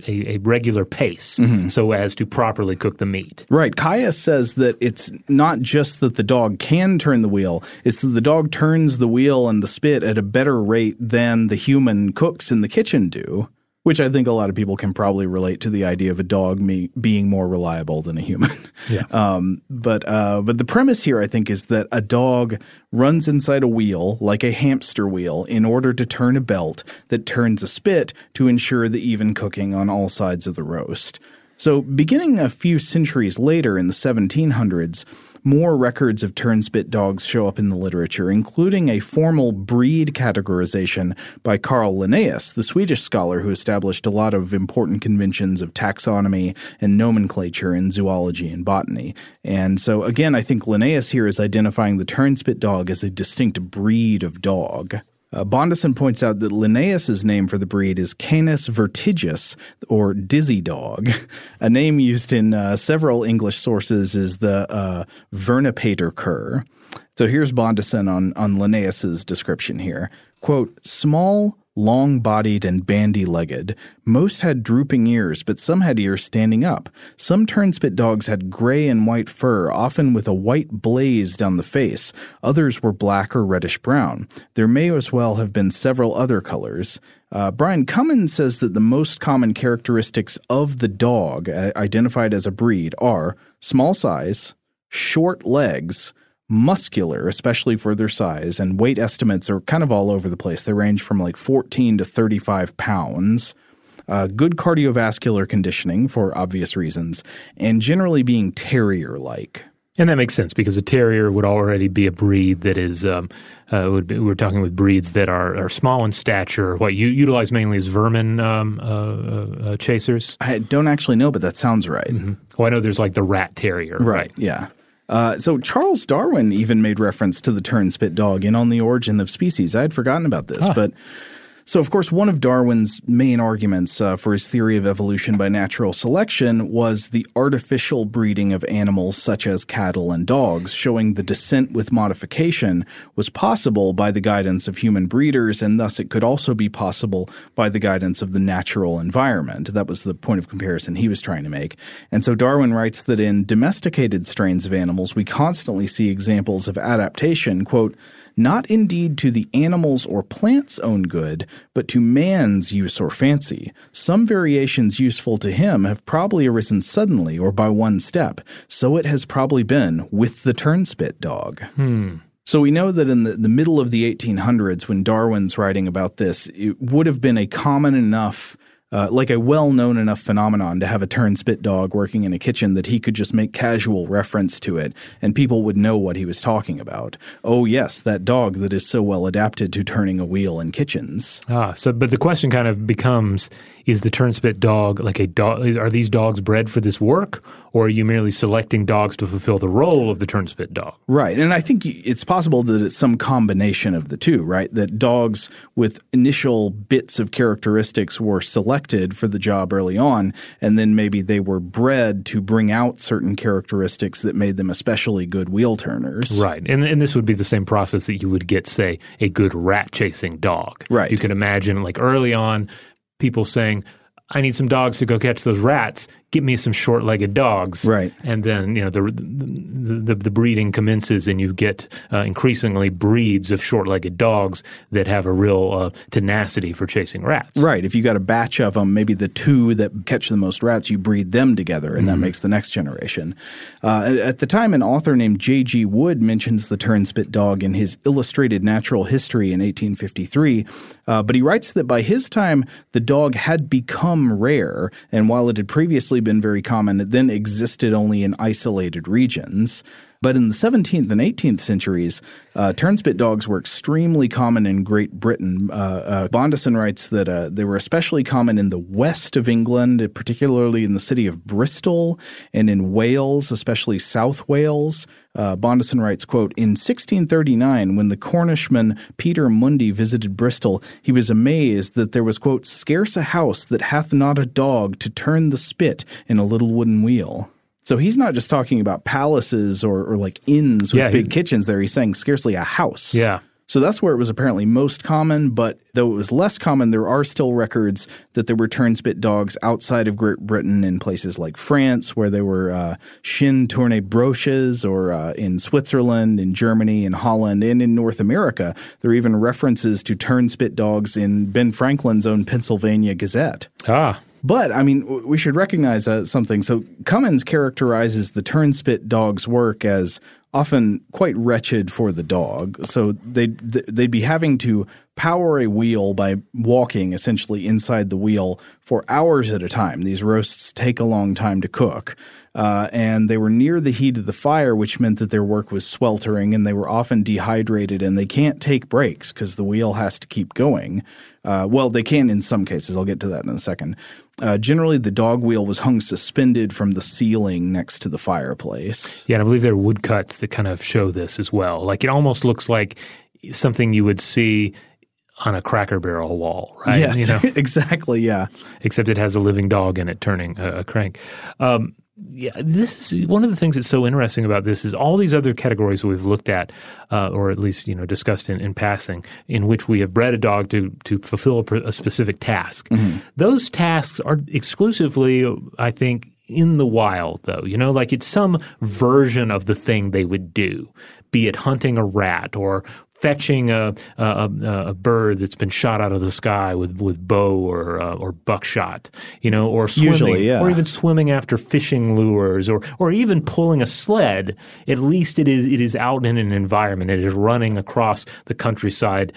a regular pace so as to properly cook the meat. Right. Kaya says that it's not just that the dog can turn the wheel, it's that the dog turns the wheel and the spit at a better rate than the human cooks in the kitchen do, which I think a lot of people can probably relate to the idea of a dog being more reliable than a human. Yeah. But the premise here, I think, is that a dog runs inside a wheel, like a hamster wheel, in order to turn a belt that turns a spit to ensure the even cooking on all sides of the roast. So beginning a few centuries later in the 1700s, more records of turnspit dogs show up in the literature, including a formal breed categorization by Carl Linnaeus, the Swedish scholar who established a lot of important conventions of taxonomy and nomenclature in zoology and botany. And so, again, I think Linnaeus here is identifying the turnspit dog as a distinct breed of dog. Bondison points out that Linnaeus's name for the breed is Canis vertigus, or dizzy dog. A name used in several English sources is the Vernipater cur. So here's Bondison on Linnaeus's description here. Quote, small, long-bodied and bandy-legged. Most had drooping ears, but some had ears standing up. Some turnspit dogs had gray and white fur, often with a white blaze down the face. Others were black or reddish-brown. There may as well have been several other colors. Brian Cummins says that the most common characteristics of the dog identified as a breed are small size, short legs, muscular, especially for their size, and weight estimates are kind of all over the place. They range from like 14 to 35 pounds, good cardiovascular conditioning for obvious reasons, and generally being terrier-like. And that makes sense because a terrier would already be a breed that is we're talking with breeds that are small in stature, what you utilize mainly as vermin chasers. I don't actually know, but that sounds right. Mm-hmm. Well, I know there's like the rat terrier. Right, yeah. So Charles Darwin even made reference to the turnspit dog in On the Origin of Species. I had forgotten about this, but so of course one of Darwin's main arguments for his theory of evolution by natural selection was the artificial breeding of animals such as cattle and dogs, showing the descent with modification was possible by the guidance of human breeders, and thus it could also be possible by the guidance of the natural environment. That was the point of comparison he was trying to make. And so Darwin writes that in domesticated strains of animals, we constantly see examples of adaptation, quote, not indeed to the animal's or plant's own good, but to man's use or fancy. Some variations useful to him have probably arisen suddenly or by one step. So it has probably been with the turnspit dog. So we know that in the middle of the 1800s, when Darwin's writing about this, it would have been a common enough like a well-known enough phenomenon to have a turnspit dog working in a kitchen that he could just make casual reference to it and people would know what he was talking about. Oh, yes, that dog that is so well adapted to turning a wheel in kitchens. But the question kind of becomes, is the turnspit dog like a dog? Are these dogs bred for this work, or are you merely selecting dogs to fulfill the role of the turnspit dog? Right. And I think it's possible that it's some combination of the two, right? That dogs with initial bits of characteristics were selected for the job early on, and then maybe they were bred to bring out certain characteristics that made them especially good wheel turners. Right. And this would be the same process that you would get, say, a good rat-chasing dog. Right. You can imagine, like, early on, people saying, I need some dogs to go catch those rats. Give me some short-legged dogs. Right. And then, the breeding commences and you get increasingly breeds of short-legged dogs that have a real tenacity for chasing rats. Right. If you got a batch of them, maybe the two that catch the most rats, you breed them together and that makes the next generation. At the time, an author named J.G. Wood mentions the turnspit dog in his Illustrated Natural History in 1853. But he writes that by his time, the dog had become rare, and while it had previously been very common, it then existed only in isolated regions. But in the 17th and 18th centuries, turnspit dogs were extremely common in Great Britain. Bondison writes that they were especially common in the west of England, particularly in the city of Bristol, and in Wales, especially South Wales. Bondison writes, quote, "In 1639, when the Cornishman Peter Mundy visited Bristol, he was amazed that there was, quote, scarce a house that hath not a dog to turn the spit in a little wooden wheel." So he's not just talking about palaces or like inns with big kitchens there. He's saying scarcely a house. Yeah. So that's where it was apparently most common, but though it was less common, there are still records that there were turnspit dogs outside of Great Britain in places like France, where there were chien tourné broches, or in Switzerland, in Germany, in Holland, and in North America. There are even references to turnspit dogs in Ben Franklin's own Pennsylvania Gazette. Ah. But, I mean, we should recognize something. So Cummins characterizes the turnspit dog's work as often quite wretched for the dog. So they'd be having to power a wheel by walking essentially inside the wheel for hours at a time. These roasts take a long time to cook. And they were near the heat of the fire, which meant that their work was sweltering, and they were often dehydrated, and they can't take breaks because the wheel has to keep going. Well, they can in some cases. I'll get to that in a second. Generally, the dog wheel was hung suspended from the ceiling next to the fireplace. Yeah, and I believe there are woodcuts that kind of show this as well. Like, it almost looks like something you would see on a Cracker Barrel wall, right? Yes, you know? Exactly, yeah. Except it has a living dog in it turning a crank. Yeah, this is one of the things that's so interesting about this is all these other categories we've looked at, or at least discussed in passing, in which we have bred a dog to fulfill a specific task. Mm-hmm. Those tasks are exclusively, I think, in the wild, though. Like it's some version of the thing they would do, be it hunting a rat or fetching a bird that's been shot out of the sky with bow or buckshot, or swimming, usually, yeah. Or even swimming after fishing lures, or even pulling a sled. At least it is out in an environment. It is running across the countryside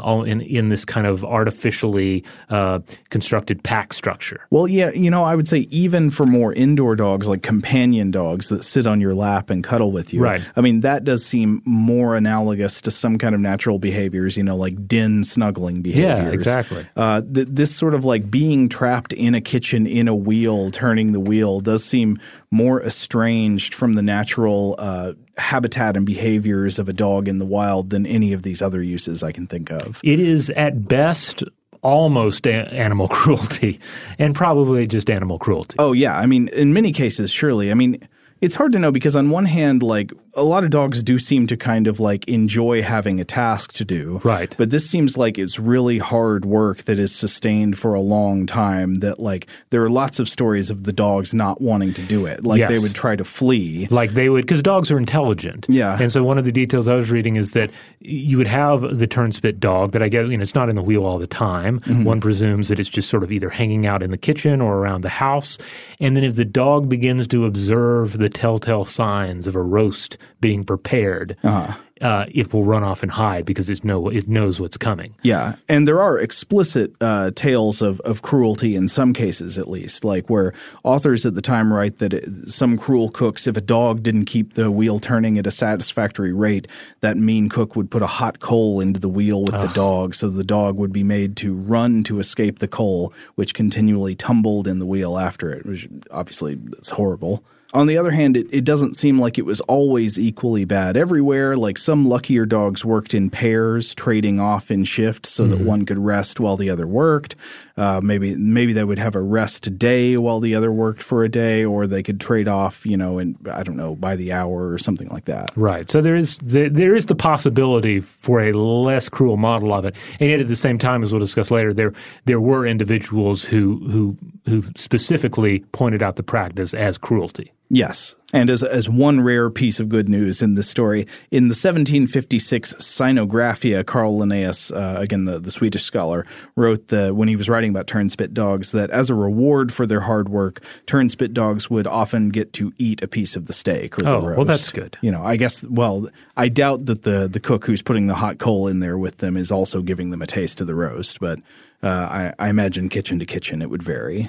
in this kind of artificially constructed pack structure. Well, yeah, I would say even for more indoor dogs, like companion dogs that sit on your lap and cuddle with you. Right. I mean, that does seem more analogous to some kind of natural behaviors, like den snuggling behaviors. Yeah, exactly. This sort of like being trapped in a kitchen in a wheel, turning the wheel, does seem more estranged from the natural habitat and behaviors of a dog in the wild than any of these other uses I can think of. It is at best almost animal cruelty, and probably just animal cruelty. Oh, yeah. I mean, in many cases, surely. I mean, it's hard to know because on one hand, like a lot of dogs do seem to kind of like enjoy having a task to do. Right. But this seems like it's really hard work that is sustained for a long time, that like there are lots of stories of the dogs not wanting to do it. Like they would try to flee. Like they would, because dogs are intelligent. Yeah. And so one of the details I was reading is that you would have the turnspit dog that I guess, it's not in the wheel all the time. Mm-hmm. One presumes that it's just sort of either hanging out in the kitchen or around the house. And then if the dog begins to observe the telltale signs of a roast being prepared, it will run off and hide because it knows what's coming. Yeah, and there are explicit tales of cruelty in some cases, at least, like where authors at the time write that some cruel cooks, if a dog didn't keep the wheel turning at a satisfactory rate, that mean cook would put a hot coal into the wheel with the dog, so the dog would be made to run to escape the coal, which continually tumbled in the wheel after it, which obviously is horrible. On the other hand, it doesn't seem like it was always equally bad everywhere. Like some luckier dogs worked in pairs, trading off in shifts so that one could rest while the other worked. Maybe they would have a rest day while the other worked for a day, or they could trade off, and I don't know, by the hour or something like that. Right. So there is the possibility for a less cruel model of it, and yet at the same time, as we'll discuss later, there were individuals who specifically pointed out the practice as cruelty. Yes. And as one rare piece of good news in this story, in the 1756 Cynographia, Carl Linnaeus, again the Swedish scholar, wrote when he was writing about turnspit dogs that as a reward for their hard work, turnspit dogs would often get to eat a piece of the steak or the roast. Well, that's good. I guess, I doubt that the cook who's putting the hot coal in there with them is also giving them a taste of the roast, but I imagine kitchen to kitchen it would vary.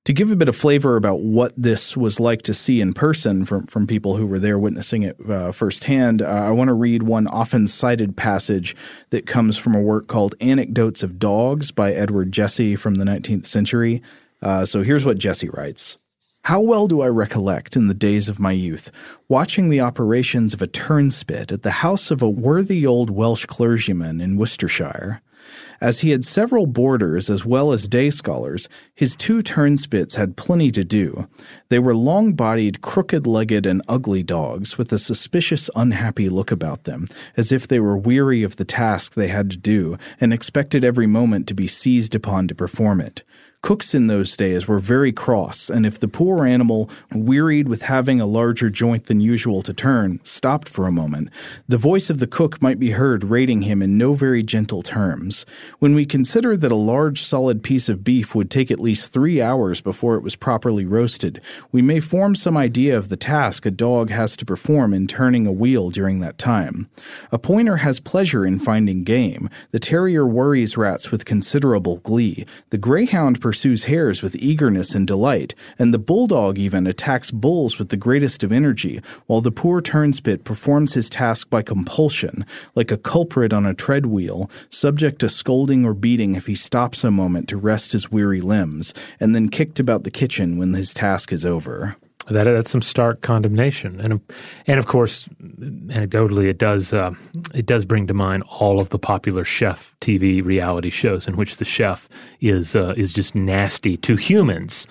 To give a bit of flavor about what this was like to see in person from people who were there witnessing it firsthand, I want to read one often cited passage that comes from a work called Anecdotes of Dogs by Edward Jesse from the 19th century. So here's what Jesse writes. How well do I recollect in the days of my youth, watching the operations of a turnspit at the house of a worthy old Welsh clergyman in Worcestershire. As he had several boarders as well as day scholars, his 2 turnspits had plenty to do. They were long-bodied, crooked-legged, and ugly dogs, with a suspicious, unhappy look about them, as if they were weary of the task they had to do, and expected every moment to be seized upon to perform it. Cooks in those days were very cross, and if the poor animal, wearied with having a larger joint than usual to turn, stopped for a moment, the voice of the cook might be heard rating him in no very gentle terms. When we consider that a large solid piece of beef would take at least 3 hours before it was properly roasted, we may form some idea of the task a dog has to perform in turning a wheel during that time. A pointer has pleasure in finding game, the terrier worries rats with considerable glee, the greyhound pursues hares with eagerness and delight, and the bulldog even attacks bulls with the greatest of energy, while the poor turnspit performs his task by compulsion, like a culprit on a tread wheel, subject to scolding or beating if he stops a moment to rest his weary limbs, and then kicked about the kitchen when his task is over. That's some stark condemnation, and of course, anecdotally, it does bring to mind all of the popular chef TV reality shows in which the chef is just nasty to humans.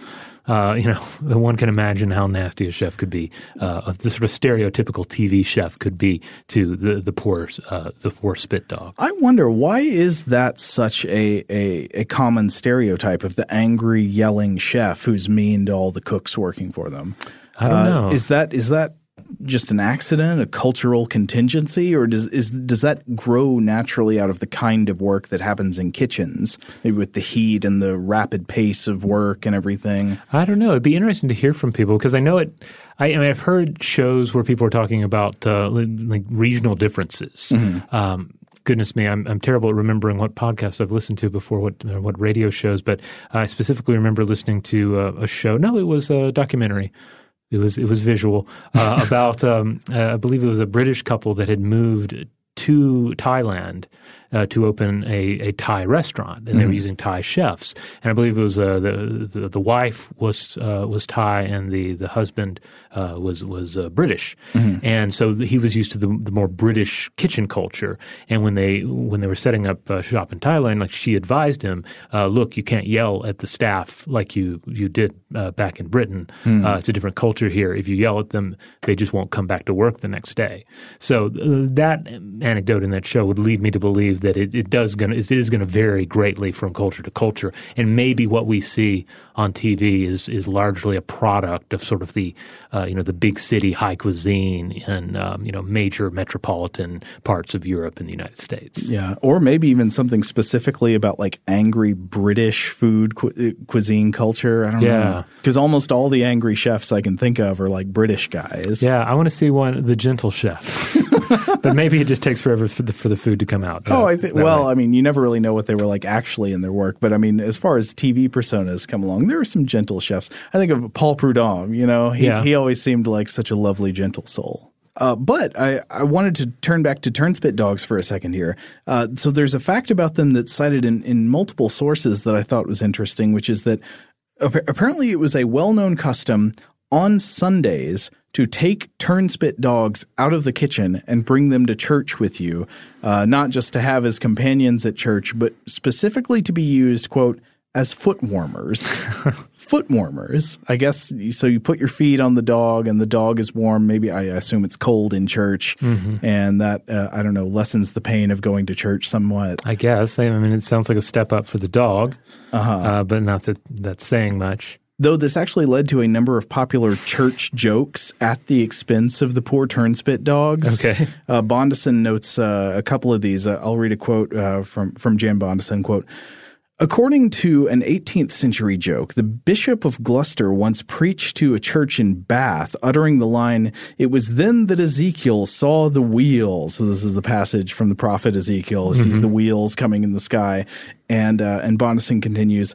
One can imagine how nasty a chef could be. The sort of stereotypical TV chef could be to the poor spit dog. I wonder, why is that such a common stereotype of the angry, yelling chef who's mean to all the cooks working for them? I don't know. Is that just an accident, a cultural contingency, or does that grow naturally out of the kind of work that happens in kitchens, maybe with the heat and the rapid pace of work and everything? I don't know. It'd be interesting to hear from people because I know it. I've heard shows where people are talking about like regional differences. Mm-hmm. Goodness me, I'm terrible at remembering what podcasts I've listened to before, what radio shows, but I specifically remember listening to a show. No, it was a documentary. It was visual about I believe it was a British couple that had moved to Thailand to open a Thai restaurant, and they were using Thai chefs. And I believe it was the wife was Thai, and the husband was British. Mm-hmm. And so he was used to the more British kitchen culture. And when they were setting up shop in Thailand, like she advised him, look, you can't yell at the staff like you did back in Britain. It's a different culture here. If you yell at them, they just won't come back to work the next day. So that anecdote in that show would lead me to believe that it is going to vary greatly from culture to culture, and maybe what we see on TV is largely a product of sort of the big city high cuisine in major metropolitan parts of Europe and the United States. Yeah, or maybe even something specifically about like angry British food cuisine culture. I don't know, because almost all the angry chefs I can think of are like British guys. Yeah, I want to see the gentle chef, but maybe it just takes forever for the food to come out. I mean, you never really know what they were like actually in their work. But I mean, as far as TV personas come along, there are some gentle chefs. I think of Paul Prudhomme. He always seemed like such a lovely, gentle soul. But I wanted to turn back to turnspit dogs for a second here. So there's a fact about them that's cited in multiple sources that I thought was interesting, which is that apparently it was a well-known custom on Sundays to take turnspit dogs out of the kitchen and bring them to church with you, not just to have as companions at church, but specifically to be used, quote, as foot warmers. Foot warmers, I guess. So you put your feet on the dog and the dog is warm. Maybe I assume it's cold in church, and that, lessens the pain of going to church somewhat. I guess. I mean, it sounds like a step up for the dog, but not that that's saying much. Though this actually led to a number of popular church jokes at the expense of the poor turnspit dogs. Okay. Bondison notes a couple of these. I'll read a quote from Jan Bondison, quote, "According to an 18th century joke, the Bishop of Gloucester once preached to a church in Bath, uttering the line, 'It was then that Ezekiel saw the wheels.'" So this is the passage from the prophet Ezekiel. Sees the wheels coming in the sky. And Bondison continues,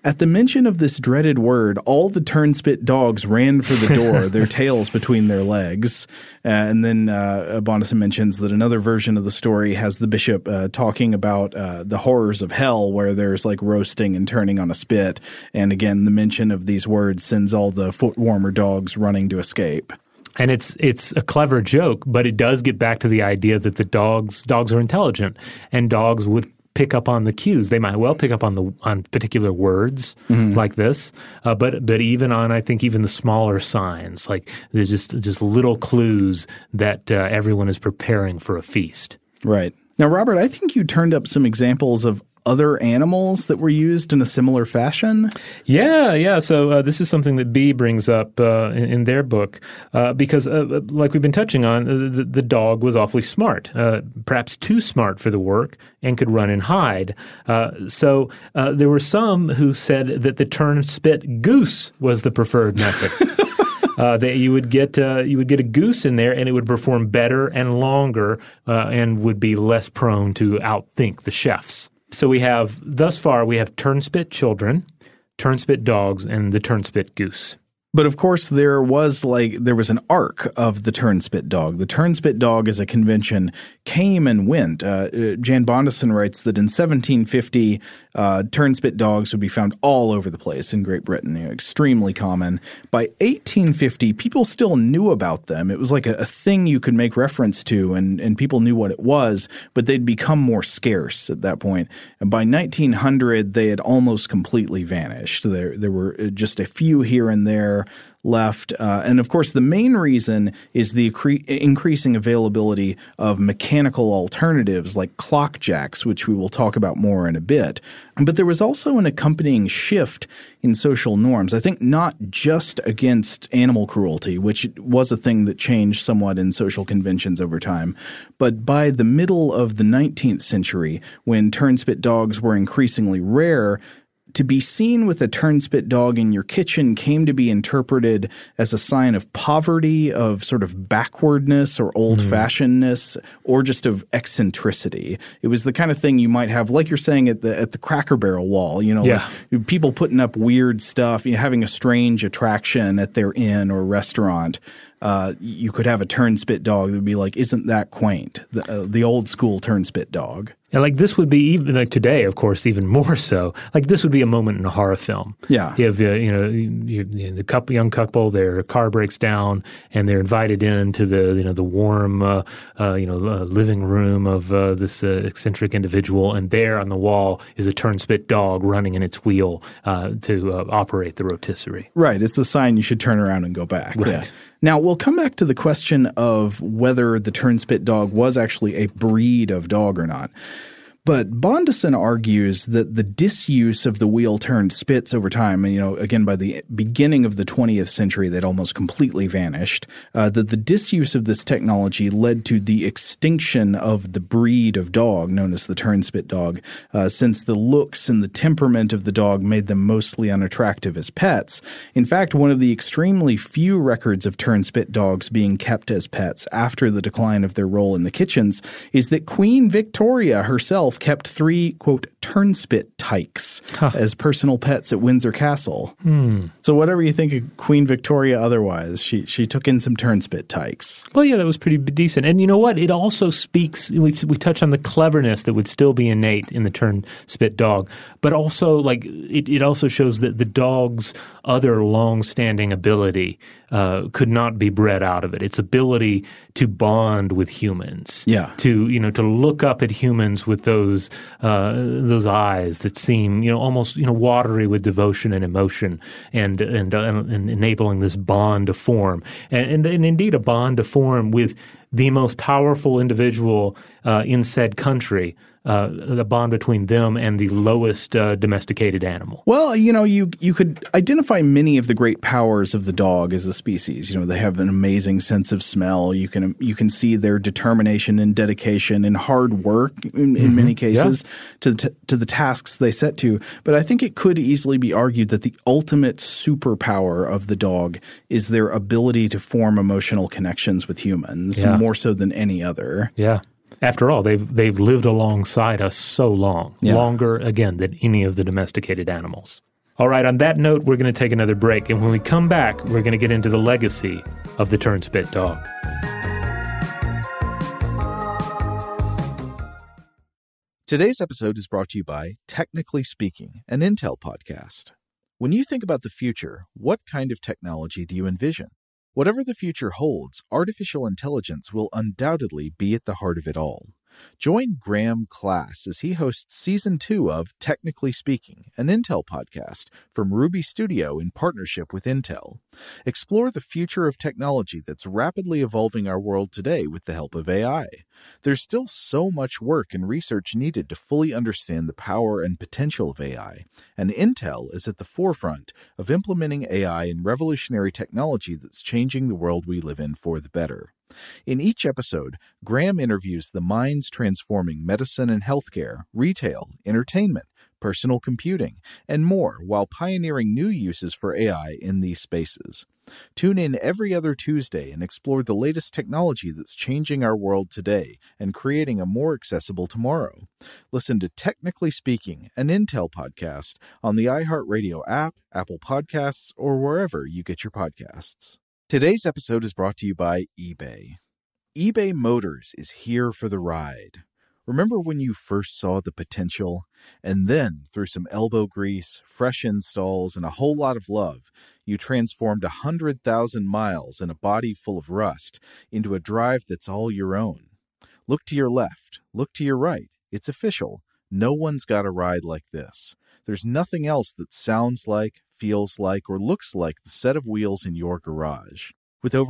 At the mention of this dreaded word, all the Turnspit dogs ran for the door, their tails between their legs. And then Bondison mentions that another version of the story has the bishop talking about the horrors of hell, where there's like roasting and turning on a spit. And again, the mention of these words sends all the foot warmer dogs running to escape. And it's a clever joke, but it does get back to the idea that the dogs are intelligent, and dogs would pick up on the cues. They might well pick up on particular words like this, but even on, I think, even the smaller signs, like there's just little clues that everyone is preparing for a feast. Right. Now, Robert, I think you turned up some examples of other animals that were used in a similar fashion? Yeah. So this is something that Bee brings up in their book because, like we've been touching on, the dog was awfully smart, perhaps too smart for the work, and could run and hide. So there were some who said that the turnspit goose was the preferred method. That you would get a goose in there, and it would perform better and longer, and would be less prone to outthink the chefs. So thus far we have turnspit children, turnspit dogs, and the turnspit goose. But of course, there was an arc of the turnspit dog. The turnspit dog as a convention came and went. Jan Bondison writes that in 1750, turnspit dogs would be found all over the place in Great Britain, extremely common. By 1850, people still knew about them. It was like a thing you could make reference to, and people knew what it was, but they'd become more scarce at that point. And by 1900, they had almost completely vanished. There were just a few here and there left. And of course, the main reason is the increasing availability of mechanical alternatives like clock jacks, which we will talk about more in a bit. But there was also an accompanying shift in social norms, I think not just against animal cruelty, which was a thing that changed somewhat in social conventions over time. But by the middle of the 19th century, when turnspit dogs were increasingly rare, to be seen with a turnspit dog in your kitchen came to be interpreted as a sign of poverty, of sort of backwardness or old-fashionedness, or just of eccentricity. It was the kind of thing you might have, like you're saying, at the Cracker Barrel wall, like people putting up weird stuff, having a strange attraction at their inn or restaurant. You could have a turnspit dog that would be like, isn't that quaint? The old school turnspit dog. And like this would be even like today, of course, even more so. Like this would be a moment in a horror film. Yeah, you have the young couple, their car breaks down, and they're invited into the warm living room of this eccentric individual, and there on the wall is a turnspit dog running in its wheel to operate the rotisserie. Right, it's a sign you should turn around and go back. Right. Yeah. Now, we'll come back to the question of whether the turnspit dog was actually a breed of dog or not. But Bondison argues that the disuse of the wheel-turned spits over time, and again, by the beginning of the 20th century, they'd almost completely vanished, that the disuse of this technology led to the extinction of the breed of dog known as the turnspit dog, since the looks and the temperament of the dog made them mostly unattractive as pets. In fact, one of the extremely few records of turnspit dogs being kept as pets after the decline of their role in the kitchens is that Queen Victoria herself kept 3, quote, turnspit tykes as personal pets at Windsor Castle. So whatever you think of Queen Victoria otherwise, she took in some turnspit tykes. Well, yeah, that was pretty decent. And you know what? It also speaks, we touch on the cleverness that would still be innate in the turnspit dog, but also like it also shows that the dog's other long-standing ability could not be bred out of it. Its ability to bond with humans, to look up at humans with those eyes that seem almost watery with devotion and emotion, and enabling this bond to form, and indeed a bond to form with the most powerful individual in said country. The bond between them and the lowest domesticated animal. Well, you could identify many of the great powers of the dog as a species. They have an amazing sense of smell. You can see their determination and dedication and hard work in many cases to the tasks they set to. But I think it could easily be argued that the ultimate superpower of the dog is their ability to form emotional connections with humans, more so than any other. Yeah. After all, they've lived alongside us so long, longer, again, than any of the domesticated animals. All right, on that note, we're going to take another break. And when we come back, we're going to get into the legacy of the Turnspit dog. Today's episode is brought to you by Technically Speaking, an Intel podcast. When you think about the future, what kind of technology do you envision? Whatever the future holds, artificial intelligence will undoubtedly be at the heart of it all. Join Graham Class as he hosts Season 2 of Technically Speaking, an Intel podcast from Ruby Studio in partnership with Intel. Explore the future of technology that's rapidly evolving our world today with the help of AI. There's still so much work and research needed to fully understand the power and potential of AI, and Intel is at the forefront of implementing AI in revolutionary technology that's changing the world we live in for the better. In each episode, Graham interviews the minds transforming medicine and healthcare, retail, entertainment, personal computing, and more while pioneering new uses for AI in these spaces. Tune in every other Tuesday and explore the latest technology that's changing our world today and creating a more accessible tomorrow. Listen to Technically Speaking, an Intel podcast on the iHeartRadio app, Apple Podcasts, or wherever you get your podcasts. Today's episode is brought to you by eBay. eBay Motors is here for the ride. Remember when you first saw the potential? And then, through some elbow grease, fresh installs, and a whole lot of love, you transformed 100,000 miles and a body full of rust into a drive that's all your own. Look to your left. Look to your right. It's official. No one's got a ride like this. There's nothing else that sounds like, feels like, or looks like the set of wheels in your garage. With over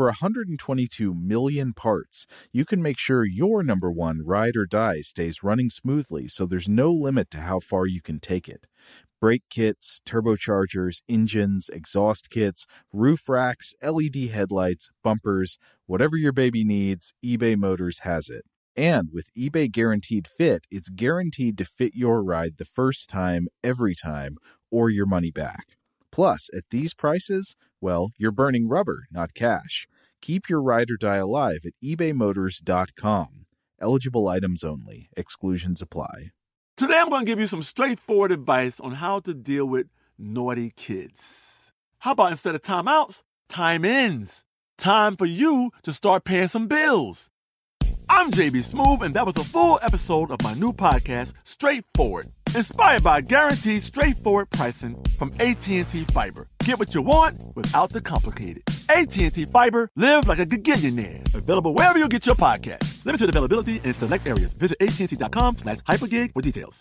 122 million parts, you can make sure your number one ride or die stays running smoothly, so there's no limit to how far you can take it. Brake kits, turbochargers, engines, exhaust kits, roof racks, LED headlights, bumpers, whatever your baby needs, eBay Motors has it. And with eBay Guaranteed Fit, it's guaranteed to fit your ride the first time, every time, or your money back. Plus, at these prices, well, you're burning rubber, not cash. Keep your ride or die alive at ebaymotors.com. Eligible items only. Exclusions apply. Today I'm going to give you some straightforward advice on how to deal with naughty kids. How about instead of timeouts, time-ins? Time for you to start paying some bills. I'm JB Smoove, and that was a full episode of my new podcast, Straightforward, inspired by guaranteed straightforward pricing from AT&T Fiber. Get what you want without the complicated. AT&T Fiber, live like a gigillionaire. Available wherever you get your podcast. Limited availability in select areas. Visit AT&T.com/hypergig for details.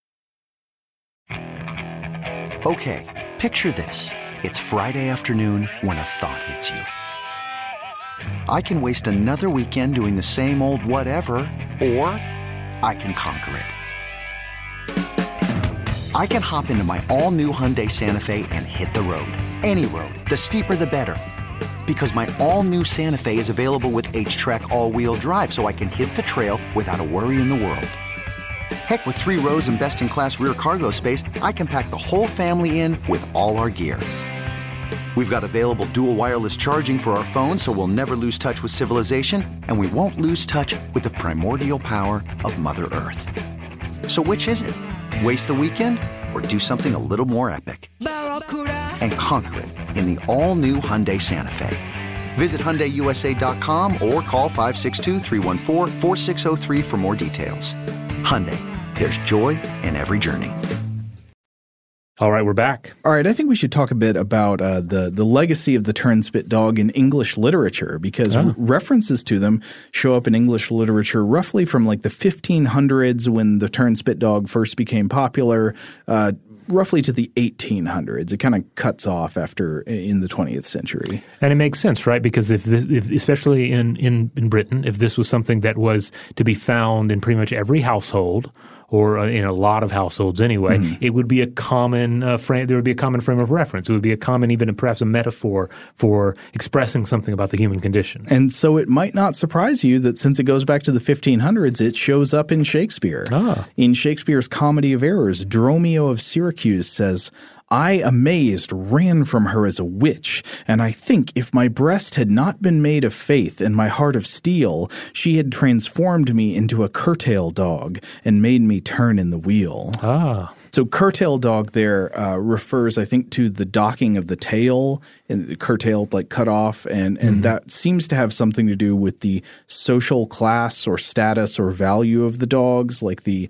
Okay, picture this. It's Friday afternoon when a thought hits you. I can waste another weekend doing the same old whatever, or I can conquer it. I can hop into my all-new Hyundai Santa Fe and hit the road. Any road. The steeper, the better. Because my all-new Santa Fe is available with H-Track all-wheel drive, so I can hit the trail without a worry in the world. Heck, with 3 rows and best-in-class rear cargo space, I can pack the whole family in with all our gear. We've got available dual wireless charging for our phones, so we'll never lose touch with civilization, and we won't lose touch with the primordial power of Mother Earth. So which is it? Waste the weekend or do something a little more epic? And conquer it in the all-new Hyundai Santa Fe. Visit HyundaiUSA.com or call 562-314-4603 for more details. Hyundai, there's joy in every journey. All right, we're back. All right, I think we should talk a bit about the legacy of the Turnspit dog in English literature, because references to them show up in English literature roughly from like the 1500s when the Turnspit dog first became popular, roughly to the 1800s. It kind of cuts off after in the 20th century. And it makes sense, right? Because if especially in Britain, if this was something that was to be found in pretty much every household, or in a lot of households anyway, it would be a common frame. There would be a common frame of reference. It would be a common, even perhaps a metaphor for expressing something about the human condition. And so it might not surprise you that since it goes back to the 1500s, it shows up in Shakespeare. In Shakespeare's Comedy of Errors, Dromio of Syracuse says, "I, amazed, ran from her as a witch, and I think if my breast had not been made of faith and my heart of steel, she had transformed me into a curtail dog and made me turn in the wheel." So curtail dog there refers, I think, to the docking of the tail, and curtailed, like cut off, and that seems to have something to do with the social class or status or value of the dogs, like the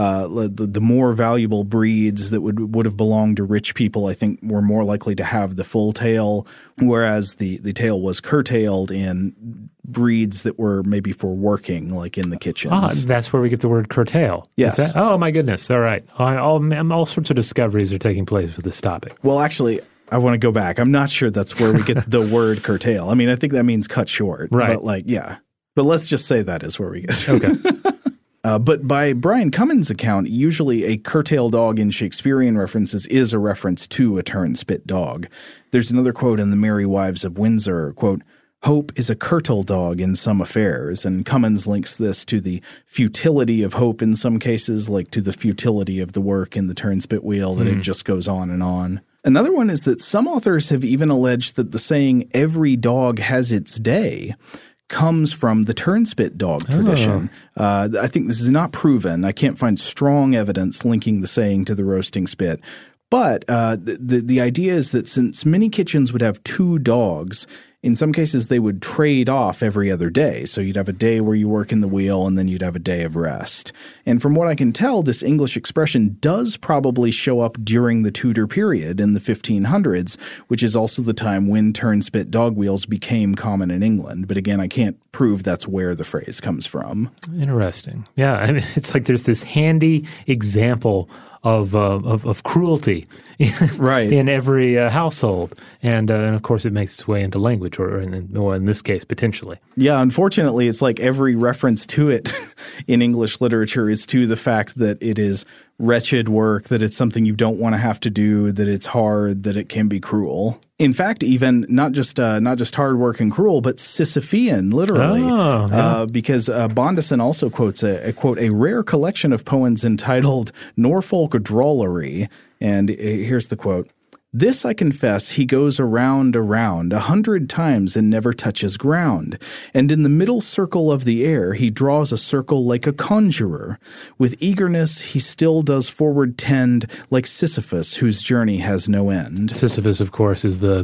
more valuable breeds that would have belonged to rich people, I think, were more likely to have the full tail, whereas the tail was curtailed in breeds that were maybe for working, like in the kitchens. Ah, that's where we get the word curtail. Yes. Oh, my goodness. All right. All sorts of discoveries are taking place with this topic. Well, actually, I want to go back. I'm not sure that's where we get the word curtail. I mean, I think that means cut short. Right. But But let's just say that is where we get it. Okay. But by Brian Cummins' account, usually a curtail dog in Shakespearean references is a reference to a turnspit dog. There's another quote in The Merry Wives of Windsor, quote, "Hope is a curtail dog in some affairs," and Cummins links this to the futility of hope in some cases, like to the futility of the work in the turnspit wheel, that it just goes on and on. Another one is that some authors have even alleged that the saying, "every dog has its day," comes from the turnspit dog tradition. I think this is not proven. I can't find strong evidence linking the saying to the roasting spit. But the idea is that since many kitchens would have two dogs, in some cases they would trade off every other day. So you'd have a day where you work in the wheel and then you'd have a day of rest. And from what I can tell, this English expression does probably show up during the Tudor period in the 1500s, which is also the time when turnspit dog wheels became common in England. But again, I can't prove that's where the phrase comes from. Interesting. Yeah, I mean, it's like there's this handy example of cruelty right. in every household. And of course, it makes its way into language, or in this case, potentially. Yeah, unfortunately, it's like every reference to it in English literature is to the fact that it is wretched work, that it's something you don't want to have to do, that it's hard, that it can be cruel. In fact, even not just hard work and cruel, but Sisyphean, literally, because Bondison also quotes a rare collection of poems entitled Norfolk Drollery, and here's the quote. "This I confess he goes around 100 times and never touches ground, and in the middle circle of the air he draws a circle like a conjurer. With eagerness he still does forward tend, like Sisyphus whose journey has no end." Sisyphus, of course, is the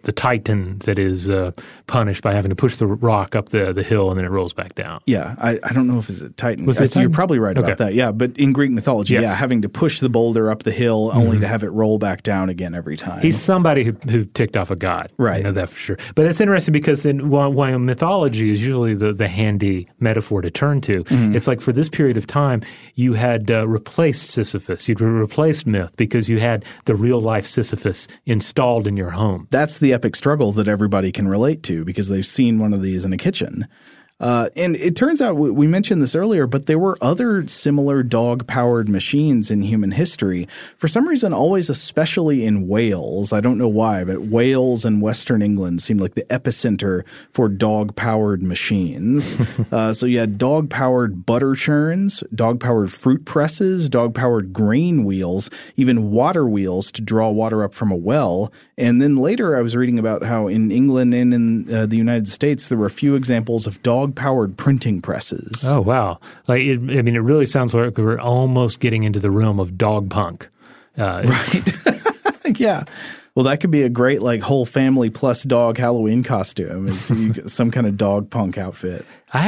titan that is punished by having to push the rock up the hill and then it rolls back down. Yeah, I don't know if it's a titan. Was it Titan? You're probably right about that. Yeah, but in Greek mythology, having to push the boulder up the hill only to have it roll back down again every time. He's somebody who ticked off a god. Right. I know that for sure. But it's interesting because then while mythology is usually the handy metaphor to turn to, it's like for this period of time, you had replaced Sisyphus. You'd replaced myth because you had the real-life Sisyphus installed in your home. That's the epic struggle that everybody can relate to because they've seen one of these in a kitchen. And it turns out, we mentioned this earlier, but there were other similar dog-powered machines in human history. For some reason, always especially in Wales. I don't know why, but Wales and Western England seemed like the epicenter for dog-powered machines. So you had dog-powered butter churns, dog-powered fruit presses, dog-powered grain wheels, even water wheels to draw water up from a well. And then later I was reading about how in England and in the United States there were a few examples of dog-powered printing presses. Oh, wow. It really sounds like we're almost getting into the realm of dog punk. Right. Yeah. Well, that could be a great whole family plus dog Halloween costume. Is some kind of dog punk outfit.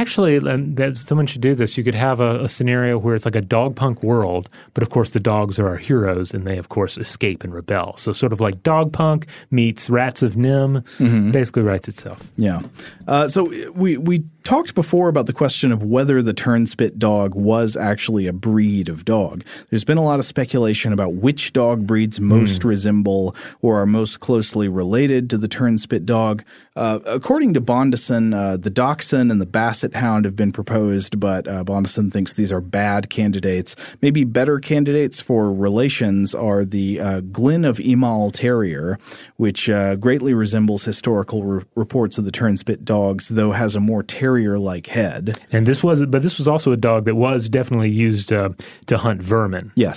Someone should do this. You could have a scenario where it's like a dog punk world, but of course the dogs are our heroes and they of course escape and rebel. So sort of like dog punk meets Rats of Nim, basically writes itself. Yeah. So we talked before about the question of whether the turnspit dog was actually a breed of dog. There's been a lot of speculation about which dog breeds most resemble or are most closely related to the turnspit dog. According to Bondison, the Dachshund and the Basset Hound have been proposed, but Bondison thinks these are bad candidates. Maybe better candidates for relations are the Glyn of Emaal Terrier, which greatly resembles historical reports of the turnspit dogs, though has a more terrier-like head. And this was also a dog that was definitely used to hunt vermin. Yes.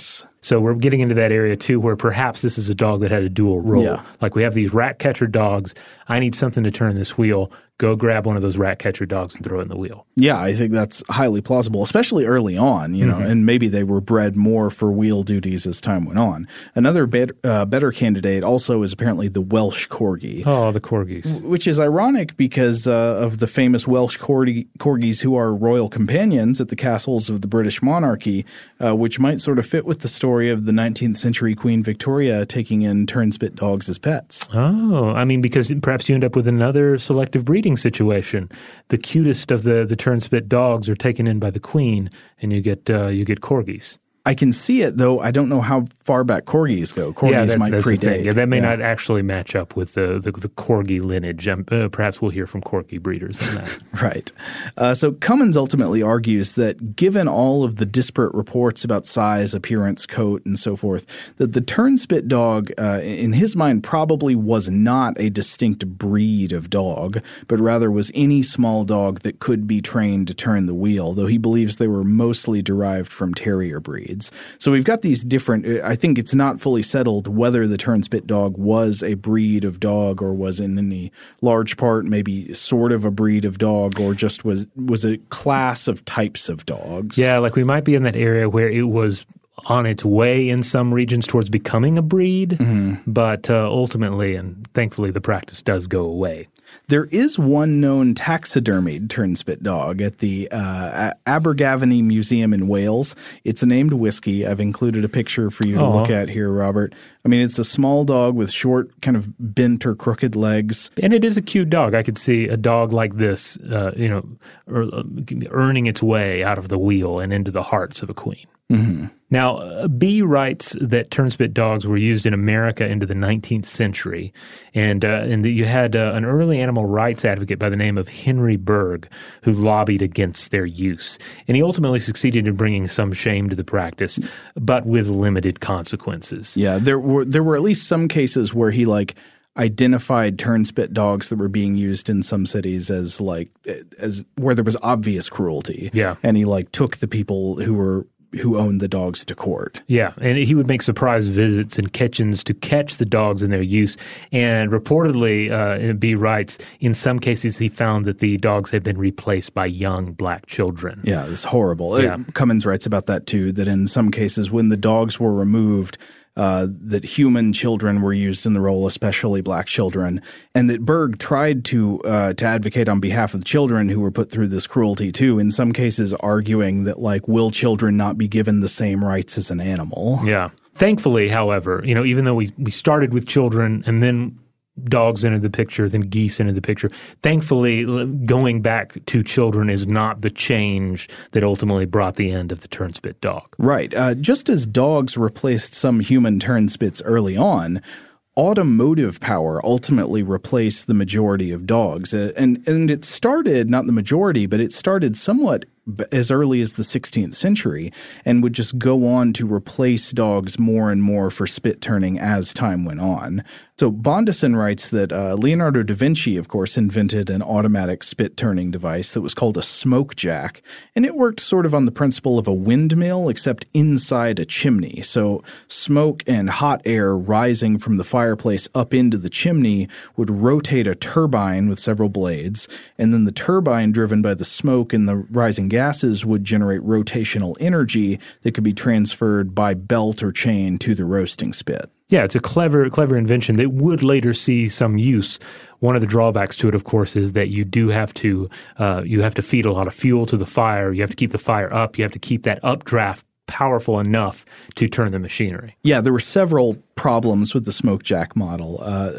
So we're getting into that area too where perhaps this is a dog that had a dual role. Yeah. Like we have these rat catcher dogs. I need something to turn this wheel. Go grab one of those rat catcher dogs and throw it in the wheel. Yeah, I think that's highly plausible, especially early on, you know, and maybe they were bred more for wheel duties as time went on. Another better candidate also is apparently the Welsh Corgi. Oh, the Corgis. Which is ironic because of the famous Welsh Corgis who are royal companions at the castles of the British monarchy, which might sort of fit with the story of the 19th century Queen Victoria taking in Turnspit dogs as pets. Oh, I mean, because perhaps you end up with another selective breeding situation. The cutest of the Turnspit dogs are taken in by the Queen, and you get Corgis. I can see it, though. I don't know how far back Corgis go. Corgis might predate. Yeah, that may not actually match up with the Corgi lineage. Perhaps we'll hear from Corgi breeders on that. Right. So Cummins ultimately argues that given all of the disparate reports about size, appearance, coat, and so forth, that the Turnspit dog, in his mind, probably was not a distinct breed of dog, but rather was any small dog that could be trained to turn the wheel, though he believes they were mostly derived from terrier breeds. So we've got these different – I think it's not fully settled whether the Turnspit dog was a breed of dog or was in any large part maybe sort of a breed of dog or just was a class of types of dogs. Yeah, like we might be in that area where it was on its way in some regions towards becoming a breed, but ultimately and thankfully the practice does go away. There is one known taxidermied Turnspit dog at the Abergavenny Museum in Wales. It's named Whiskey. I've included a picture for you to look at here, Robert. I mean, it's a small dog with short, kind of bent or crooked legs. And it is a cute dog. I could see a dog like this, earning its way out of the wheel and into the hearts of a queen. Mm-hmm. Now, B writes that Turnspit dogs were used in America into the 19th century, and that you had an early animal rights advocate by the name of Henry Bergh who lobbied against their use. And he ultimately succeeded in bringing some shame to the practice, but with limited consequences. Yeah, there were at least some cases where he identified Turnspit dogs that were being used in some cities as where there was obvious cruelty. Yeah, and he took the people who owned the dogs to court. Yeah, and he would make surprise visits and catch-ins to catch the dogs in their use. And reportedly, B writes, in some cases he found that the dogs had been replaced by young black children. Yeah, it's horrible. Yeah. Cummins writes about that too, that in some cases when the dogs were removed, that human children were used in the role, especially black children, and that Bergh tried to advocate on behalf of the children who were put through this cruelty too, in some cases arguing that will children not be given the same rights as an animal? Yeah. Thankfully, however, even though we started with children and then dogs entered the picture, then geese entered the picture. Thankfully, going back to children is not the change that ultimately brought the end of the Turnspit dog. Right. Just as dogs replaced some human Turnspits early on, automotive power ultimately replaced the majority of dogs. And it started, not the majority, but it started somewhat as early as the 16th century and would just go on to replace dogs more and more for spit turning as time went on. So Bondison writes that Leonardo da Vinci, of course, invented an automatic spit turning device that was called a smoke jack, and it worked sort of on the principle of a windmill except inside a chimney. So smoke and hot air rising from the fireplace up into the chimney would rotate a turbine with several blades, and then the turbine driven by the smoke and the rising gases would generate rotational energy that could be transferred by belt or chain to the roasting spit. Yeah, it's a clever invention that would later see some use. One of the drawbacks to it, of course, is that you do have to feed a lot of fuel to the fire. You have to keep the fire up. You have to keep that updraft powerful enough to turn the machinery. Yeah, there were several problems with the smoke jack model.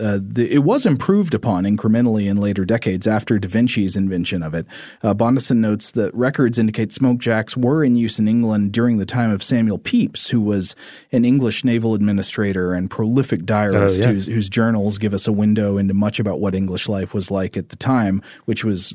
It was improved upon incrementally in later decades after Da Vinci's invention of it. Bondison notes that records indicate smoke jacks were in use in England during the time of Samuel Pepys, who was an English naval administrator and prolific diarist whose journals give us a window into much about what English life was like at the time, which was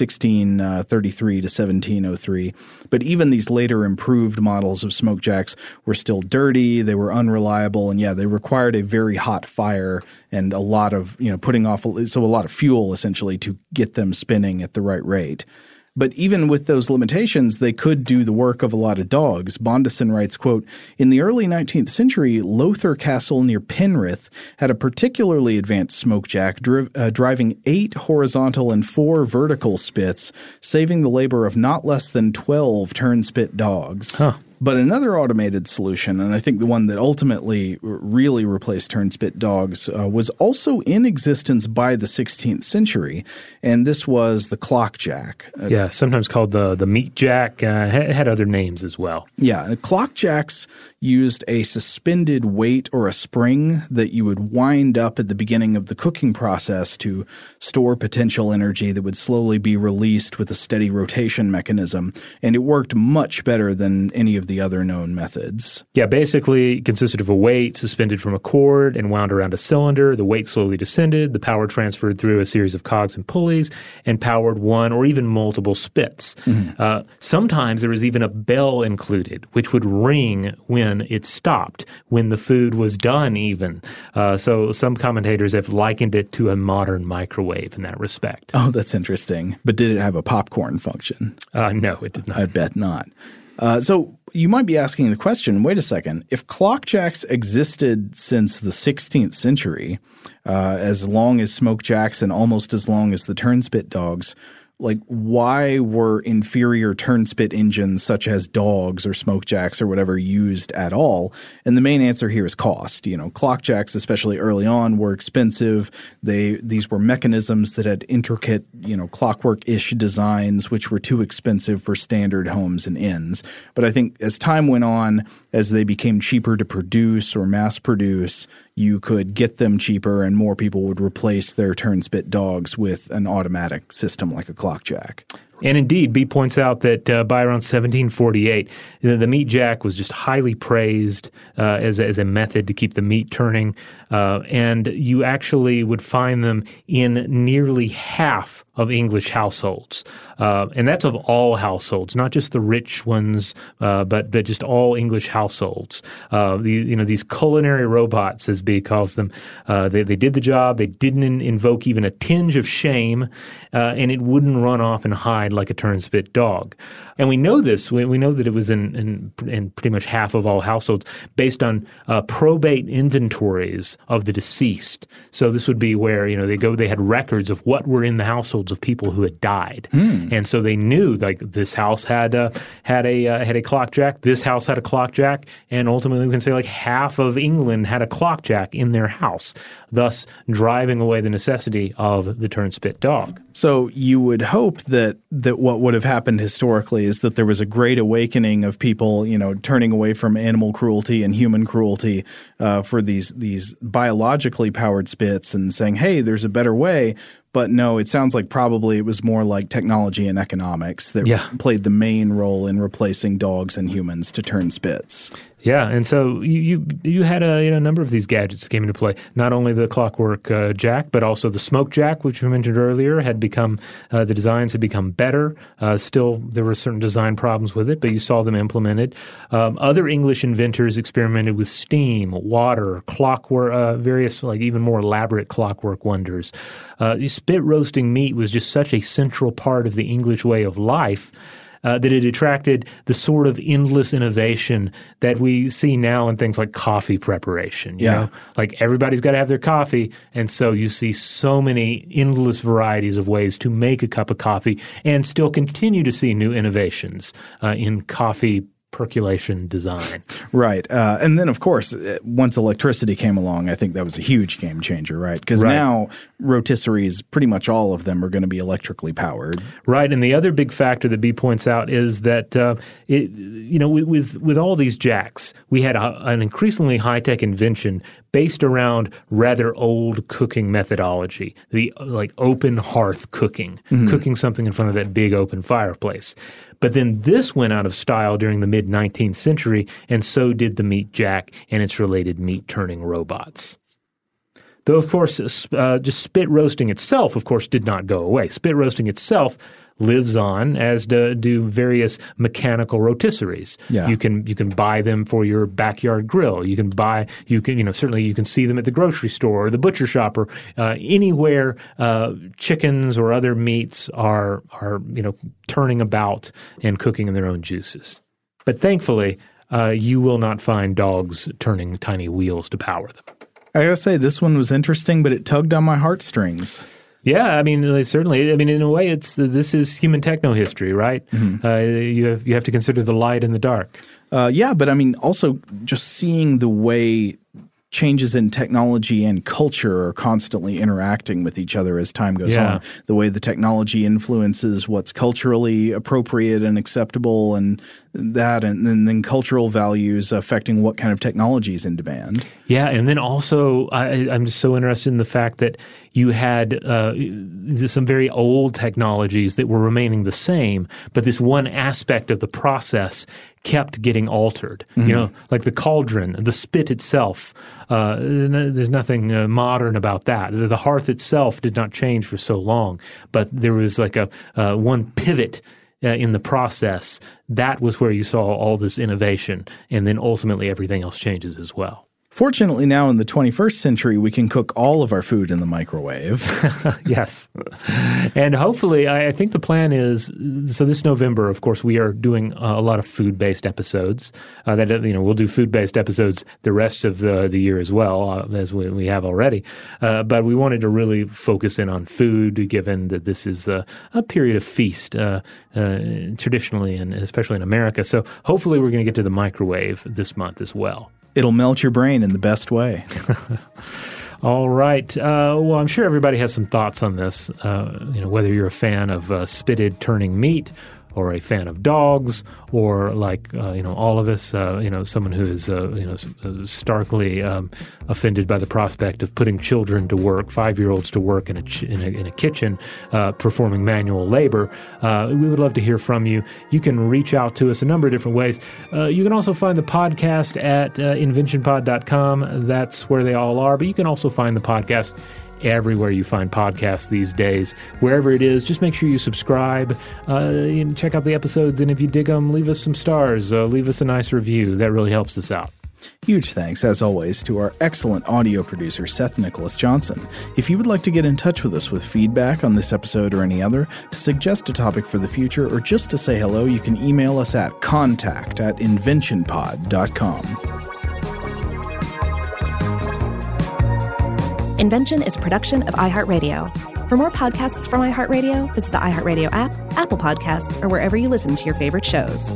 1633 to 1703. But even these later improved models of smoke jacks were still dirty, they were unreliable, and they required a very hot fire and a lot of, a lot of fuel essentially to get them spinning at the right rate. But even with those limitations, they could do the work of a lot of dogs. Bondison writes, quote, "In the early 19th century, Lowther Castle near Penrith had a particularly advanced smokejack, driving 8 horizontal and 4 vertical spits, saving the labor of not less than 12 turnspit dogs." Huh. But another automated solution, and I think the one that ultimately really replaced turnspit dogs, was also in existence by the 16th century, and this was the clock jack. Yeah, sometimes called the meat jack. It had other names as well. Yeah, clock jacks used a suspended weight or a spring that you would wind up at the beginning of the cooking process to store potential energy that would slowly be released with a steady rotation mechanism, and it worked much better than any of the other known methods. Yeah, basically it consisted of a weight suspended from a cord and wound around a cylinder. The weight slowly descended, the power transferred through a series of cogs and pulleys, and powered one or even multiple spits. Mm-hmm. Sometimes there was even a bell included, which would ring when it stopped, when the food was done even. So some commentators have likened it to a modern microwave in that respect. Oh, that's interesting. But did it have a popcorn function? No, it did not. I bet not. So you might be asking the question, wait a second, if clock jacks existed since the 16th century, as long as smoke jacks and almost as long as the turnspit dogs, like why were inferior turnspit engines such as dogs or smoke jacks or whatever used at all? And the main answer here is cost. You know, clock jacks, especially early on, were expensive. These were mechanisms that had intricate, clockwork-ish designs, which were too expensive for standard homes and inns. But I think as time went on, as they became cheaper to produce or mass produce, you could get them cheaper and more people would replace their turnspit dogs with an automatic system like a clock jack. And indeed, B points out that by around 1748, the meat jack was just highly praised as a method to keep the meat turning. And you actually would find them in nearly half of English households. And that's of all households, not just the rich ones, but just all English households. These culinary robots, as B calls them, they did the job. They didn't invoke even a tinge of shame, and it wouldn't run off and hide like a turnspit dog. And we know this. We know that it was in pretty much half of all households based on probate inventories of the deceased. So this would be where they had records of what were in the households of people who had died, and so they knew like this house had a clock jack, this house had a clock jack, and ultimately we can say like half of England had a clock jack in their house, thus driving away the necessity of the turnspit dog. So you would hope that what would have happened historically is that there was a great awakening of people, turning away from animal cruelty and human cruelty for these biologically powered spits and saying, hey, there's a better way. But no, it sounds like probably it was more like technology and economics that played the main role in replacing dogs and humans to turn spits. Yeah, and so you had a number of these gadgets that came into play. Not only the clockwork jack, but also the smoke jack, which we mentioned earlier, had become the designs had become better. Still, there were certain design problems with it, but you saw them implemented. Other English inventors experimented with steam, water, clockwork, various like even more elaborate clockwork wonders. Spit roasting meat was just such a central part of the English way of life. That it attracted the sort of endless innovation that we see now in things like coffee preparation. You know? Like everybody's got to have their coffee, and so you see so many endless varieties of ways to make a cup of coffee and still continue to see new innovations in coffee percolation design. Right. And then, of course, once electricity came along, I think that was a huge game changer, right? Because now rotisseries, pretty much all of them are going to be electrically powered. Right. And the other big factor that B points out is that, with all these jacks, we had an increasingly high-tech invention based around rather old cooking methodology, the open hearth cooking, cooking something in front of that big open fireplace. But then this went out of style during the mid-19th century, and so did the meat jack and its related meat-turning robots. Though, of course, just spit roasting itself, of course, did not go away. Spit roasting itself lives on, as do various mechanical rotisseries. Yeah. You can buy them for your backyard grill. Certainly you can see them at the grocery store or the butcher shop or anywhere chickens or other meats are turning about and cooking in their own juices. But thankfully, you will not find dogs turning tiny wheels to power them. I gotta say, this one was interesting, but it tugged on my heartstrings. Yeah, I mean, certainly. I mean, in a way, this is human techno history, right? Mm-hmm. You have to consider the light and the dark. Yeah, but I mean, also just seeing the way changes in technology and culture are constantly interacting with each other as time goes on. The way the technology influences what's culturally appropriate and acceptable, and then cultural values affecting what kind of technology is in demand. Yeah, and then also I'm just so interested in the fact that you had some very old technologies that were remaining the same, but this one aspect of the process kept getting altered. Mm-hmm. Like the cauldron, the spit itself. There's nothing modern about that. The hearth itself did not change for so long, but there was like a one pivot in the process. That was where you saw all this innovation, and then ultimately everything else changes as well. Fortunately, now in the 21st century, we can cook all of our food in the microwave. Yes. And hopefully, I think the plan is, so this November, of course, we are doing a lot of food-based episodes. We'll do food-based episodes the rest of the year as well, as we have already. But we wanted to really focus in on food, given that this is a period of feast, traditionally, and especially in America. So hopefully we're going to get to the microwave this month as well. It'll melt your brain in the best way. All right. Well, I'm sure everybody has some thoughts on this, whether you're a fan of spitted turning meat or a fan of dogs, or like, all of us, someone who is, starkly offended by the prospect of putting children to work, 5-year-olds to work in a kitchen, performing manual labor. We would love to hear from you. You can reach out to us a number of different ways. You can also find the podcast at inventionpod.com. That's where they all are. But you can also find the podcast everywhere you find podcasts these days. Wherever it is, just make sure you subscribe and check out the episodes. And if you dig them, leave us some stars. Leave us a nice review. That really helps us out. Huge thanks, as always, to our excellent audio producer, Seth Nicholas Johnson. If you would like to get in touch with us with feedback on this episode or any other, to suggest a topic for the future, or just to say hello, you can email us at contact@inventionpod.com. Invention is a production of iHeartRadio. For more podcasts from iHeartRadio, visit the iHeartRadio app, Apple Podcasts, or wherever you listen to your favorite shows.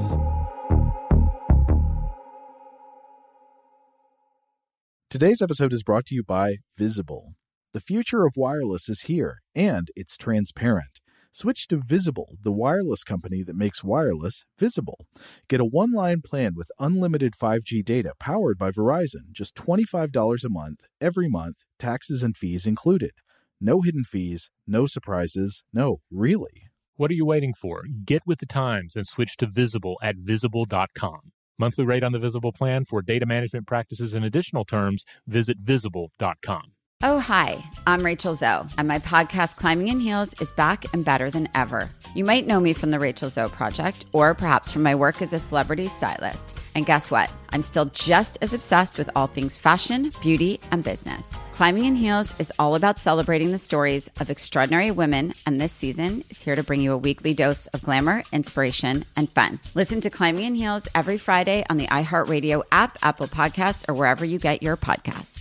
Today's episode is brought to you by Visible. The future of wireless is here, and it's transparent. Switch to Visible, the wireless company that makes wireless visible. Get a one-line plan with unlimited 5G data powered by Verizon, just $25 a month, every month, taxes and fees included. No hidden fees, no surprises, no, really. What are you waiting for? Get with the times and switch to Visible at Visible.com. Monthly rate on the Visible plan. For data management practices and additional terms, visit Visible.com. Oh, hi, I'm Rachel Zoe, and my podcast, Climbing in Heels, is back and better than ever. You might know me from the Rachel Zoe Project, or perhaps from my work as a celebrity stylist. And guess what? I'm still just as obsessed with all things fashion, beauty, and business. Climbing in Heels is all about celebrating the stories of extraordinary women, and this season is here to bring you a weekly dose of glamour, inspiration, and fun. Listen to Climbing in Heels every Friday on the iHeartRadio app, Apple Podcasts, or wherever you get your podcasts.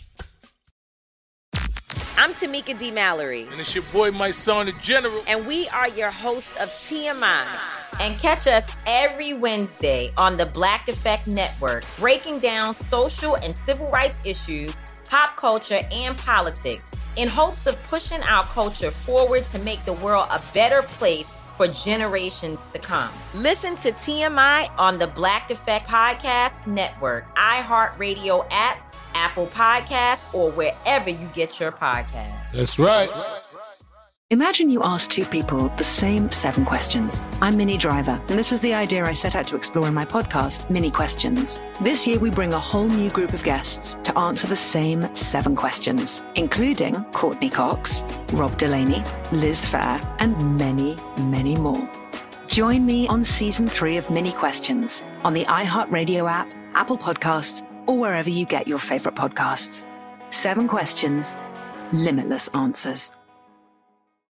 I'm Tamika D. Mallory. And it's your boy, my son, the General. And we are your hosts of TMI. And catch us every Wednesday on the Black Effect Network, breaking down social and civil rights issues, pop culture, and politics in hopes of pushing our culture forward to make the world a better place for generations to come. Listen to TMI on the Black Effect Podcast Network, iHeartRadio app, Apple Podcasts, or wherever you get your podcasts. That's right. Imagine you ask two people the same 7 questions. I'm Minnie Driver, and this was the idea I set out to explore in my podcast, Minnie Questions. This year, we bring a whole new group of guests to answer the same 7 questions, including Courtney Cox, Rob Delaney, Liz Phair, and many, many more. Join me on Season 3 of Minnie Questions on the iHeartRadio app, Apple Podcasts, or wherever you get your favorite podcasts. 7 questions, limitless answers.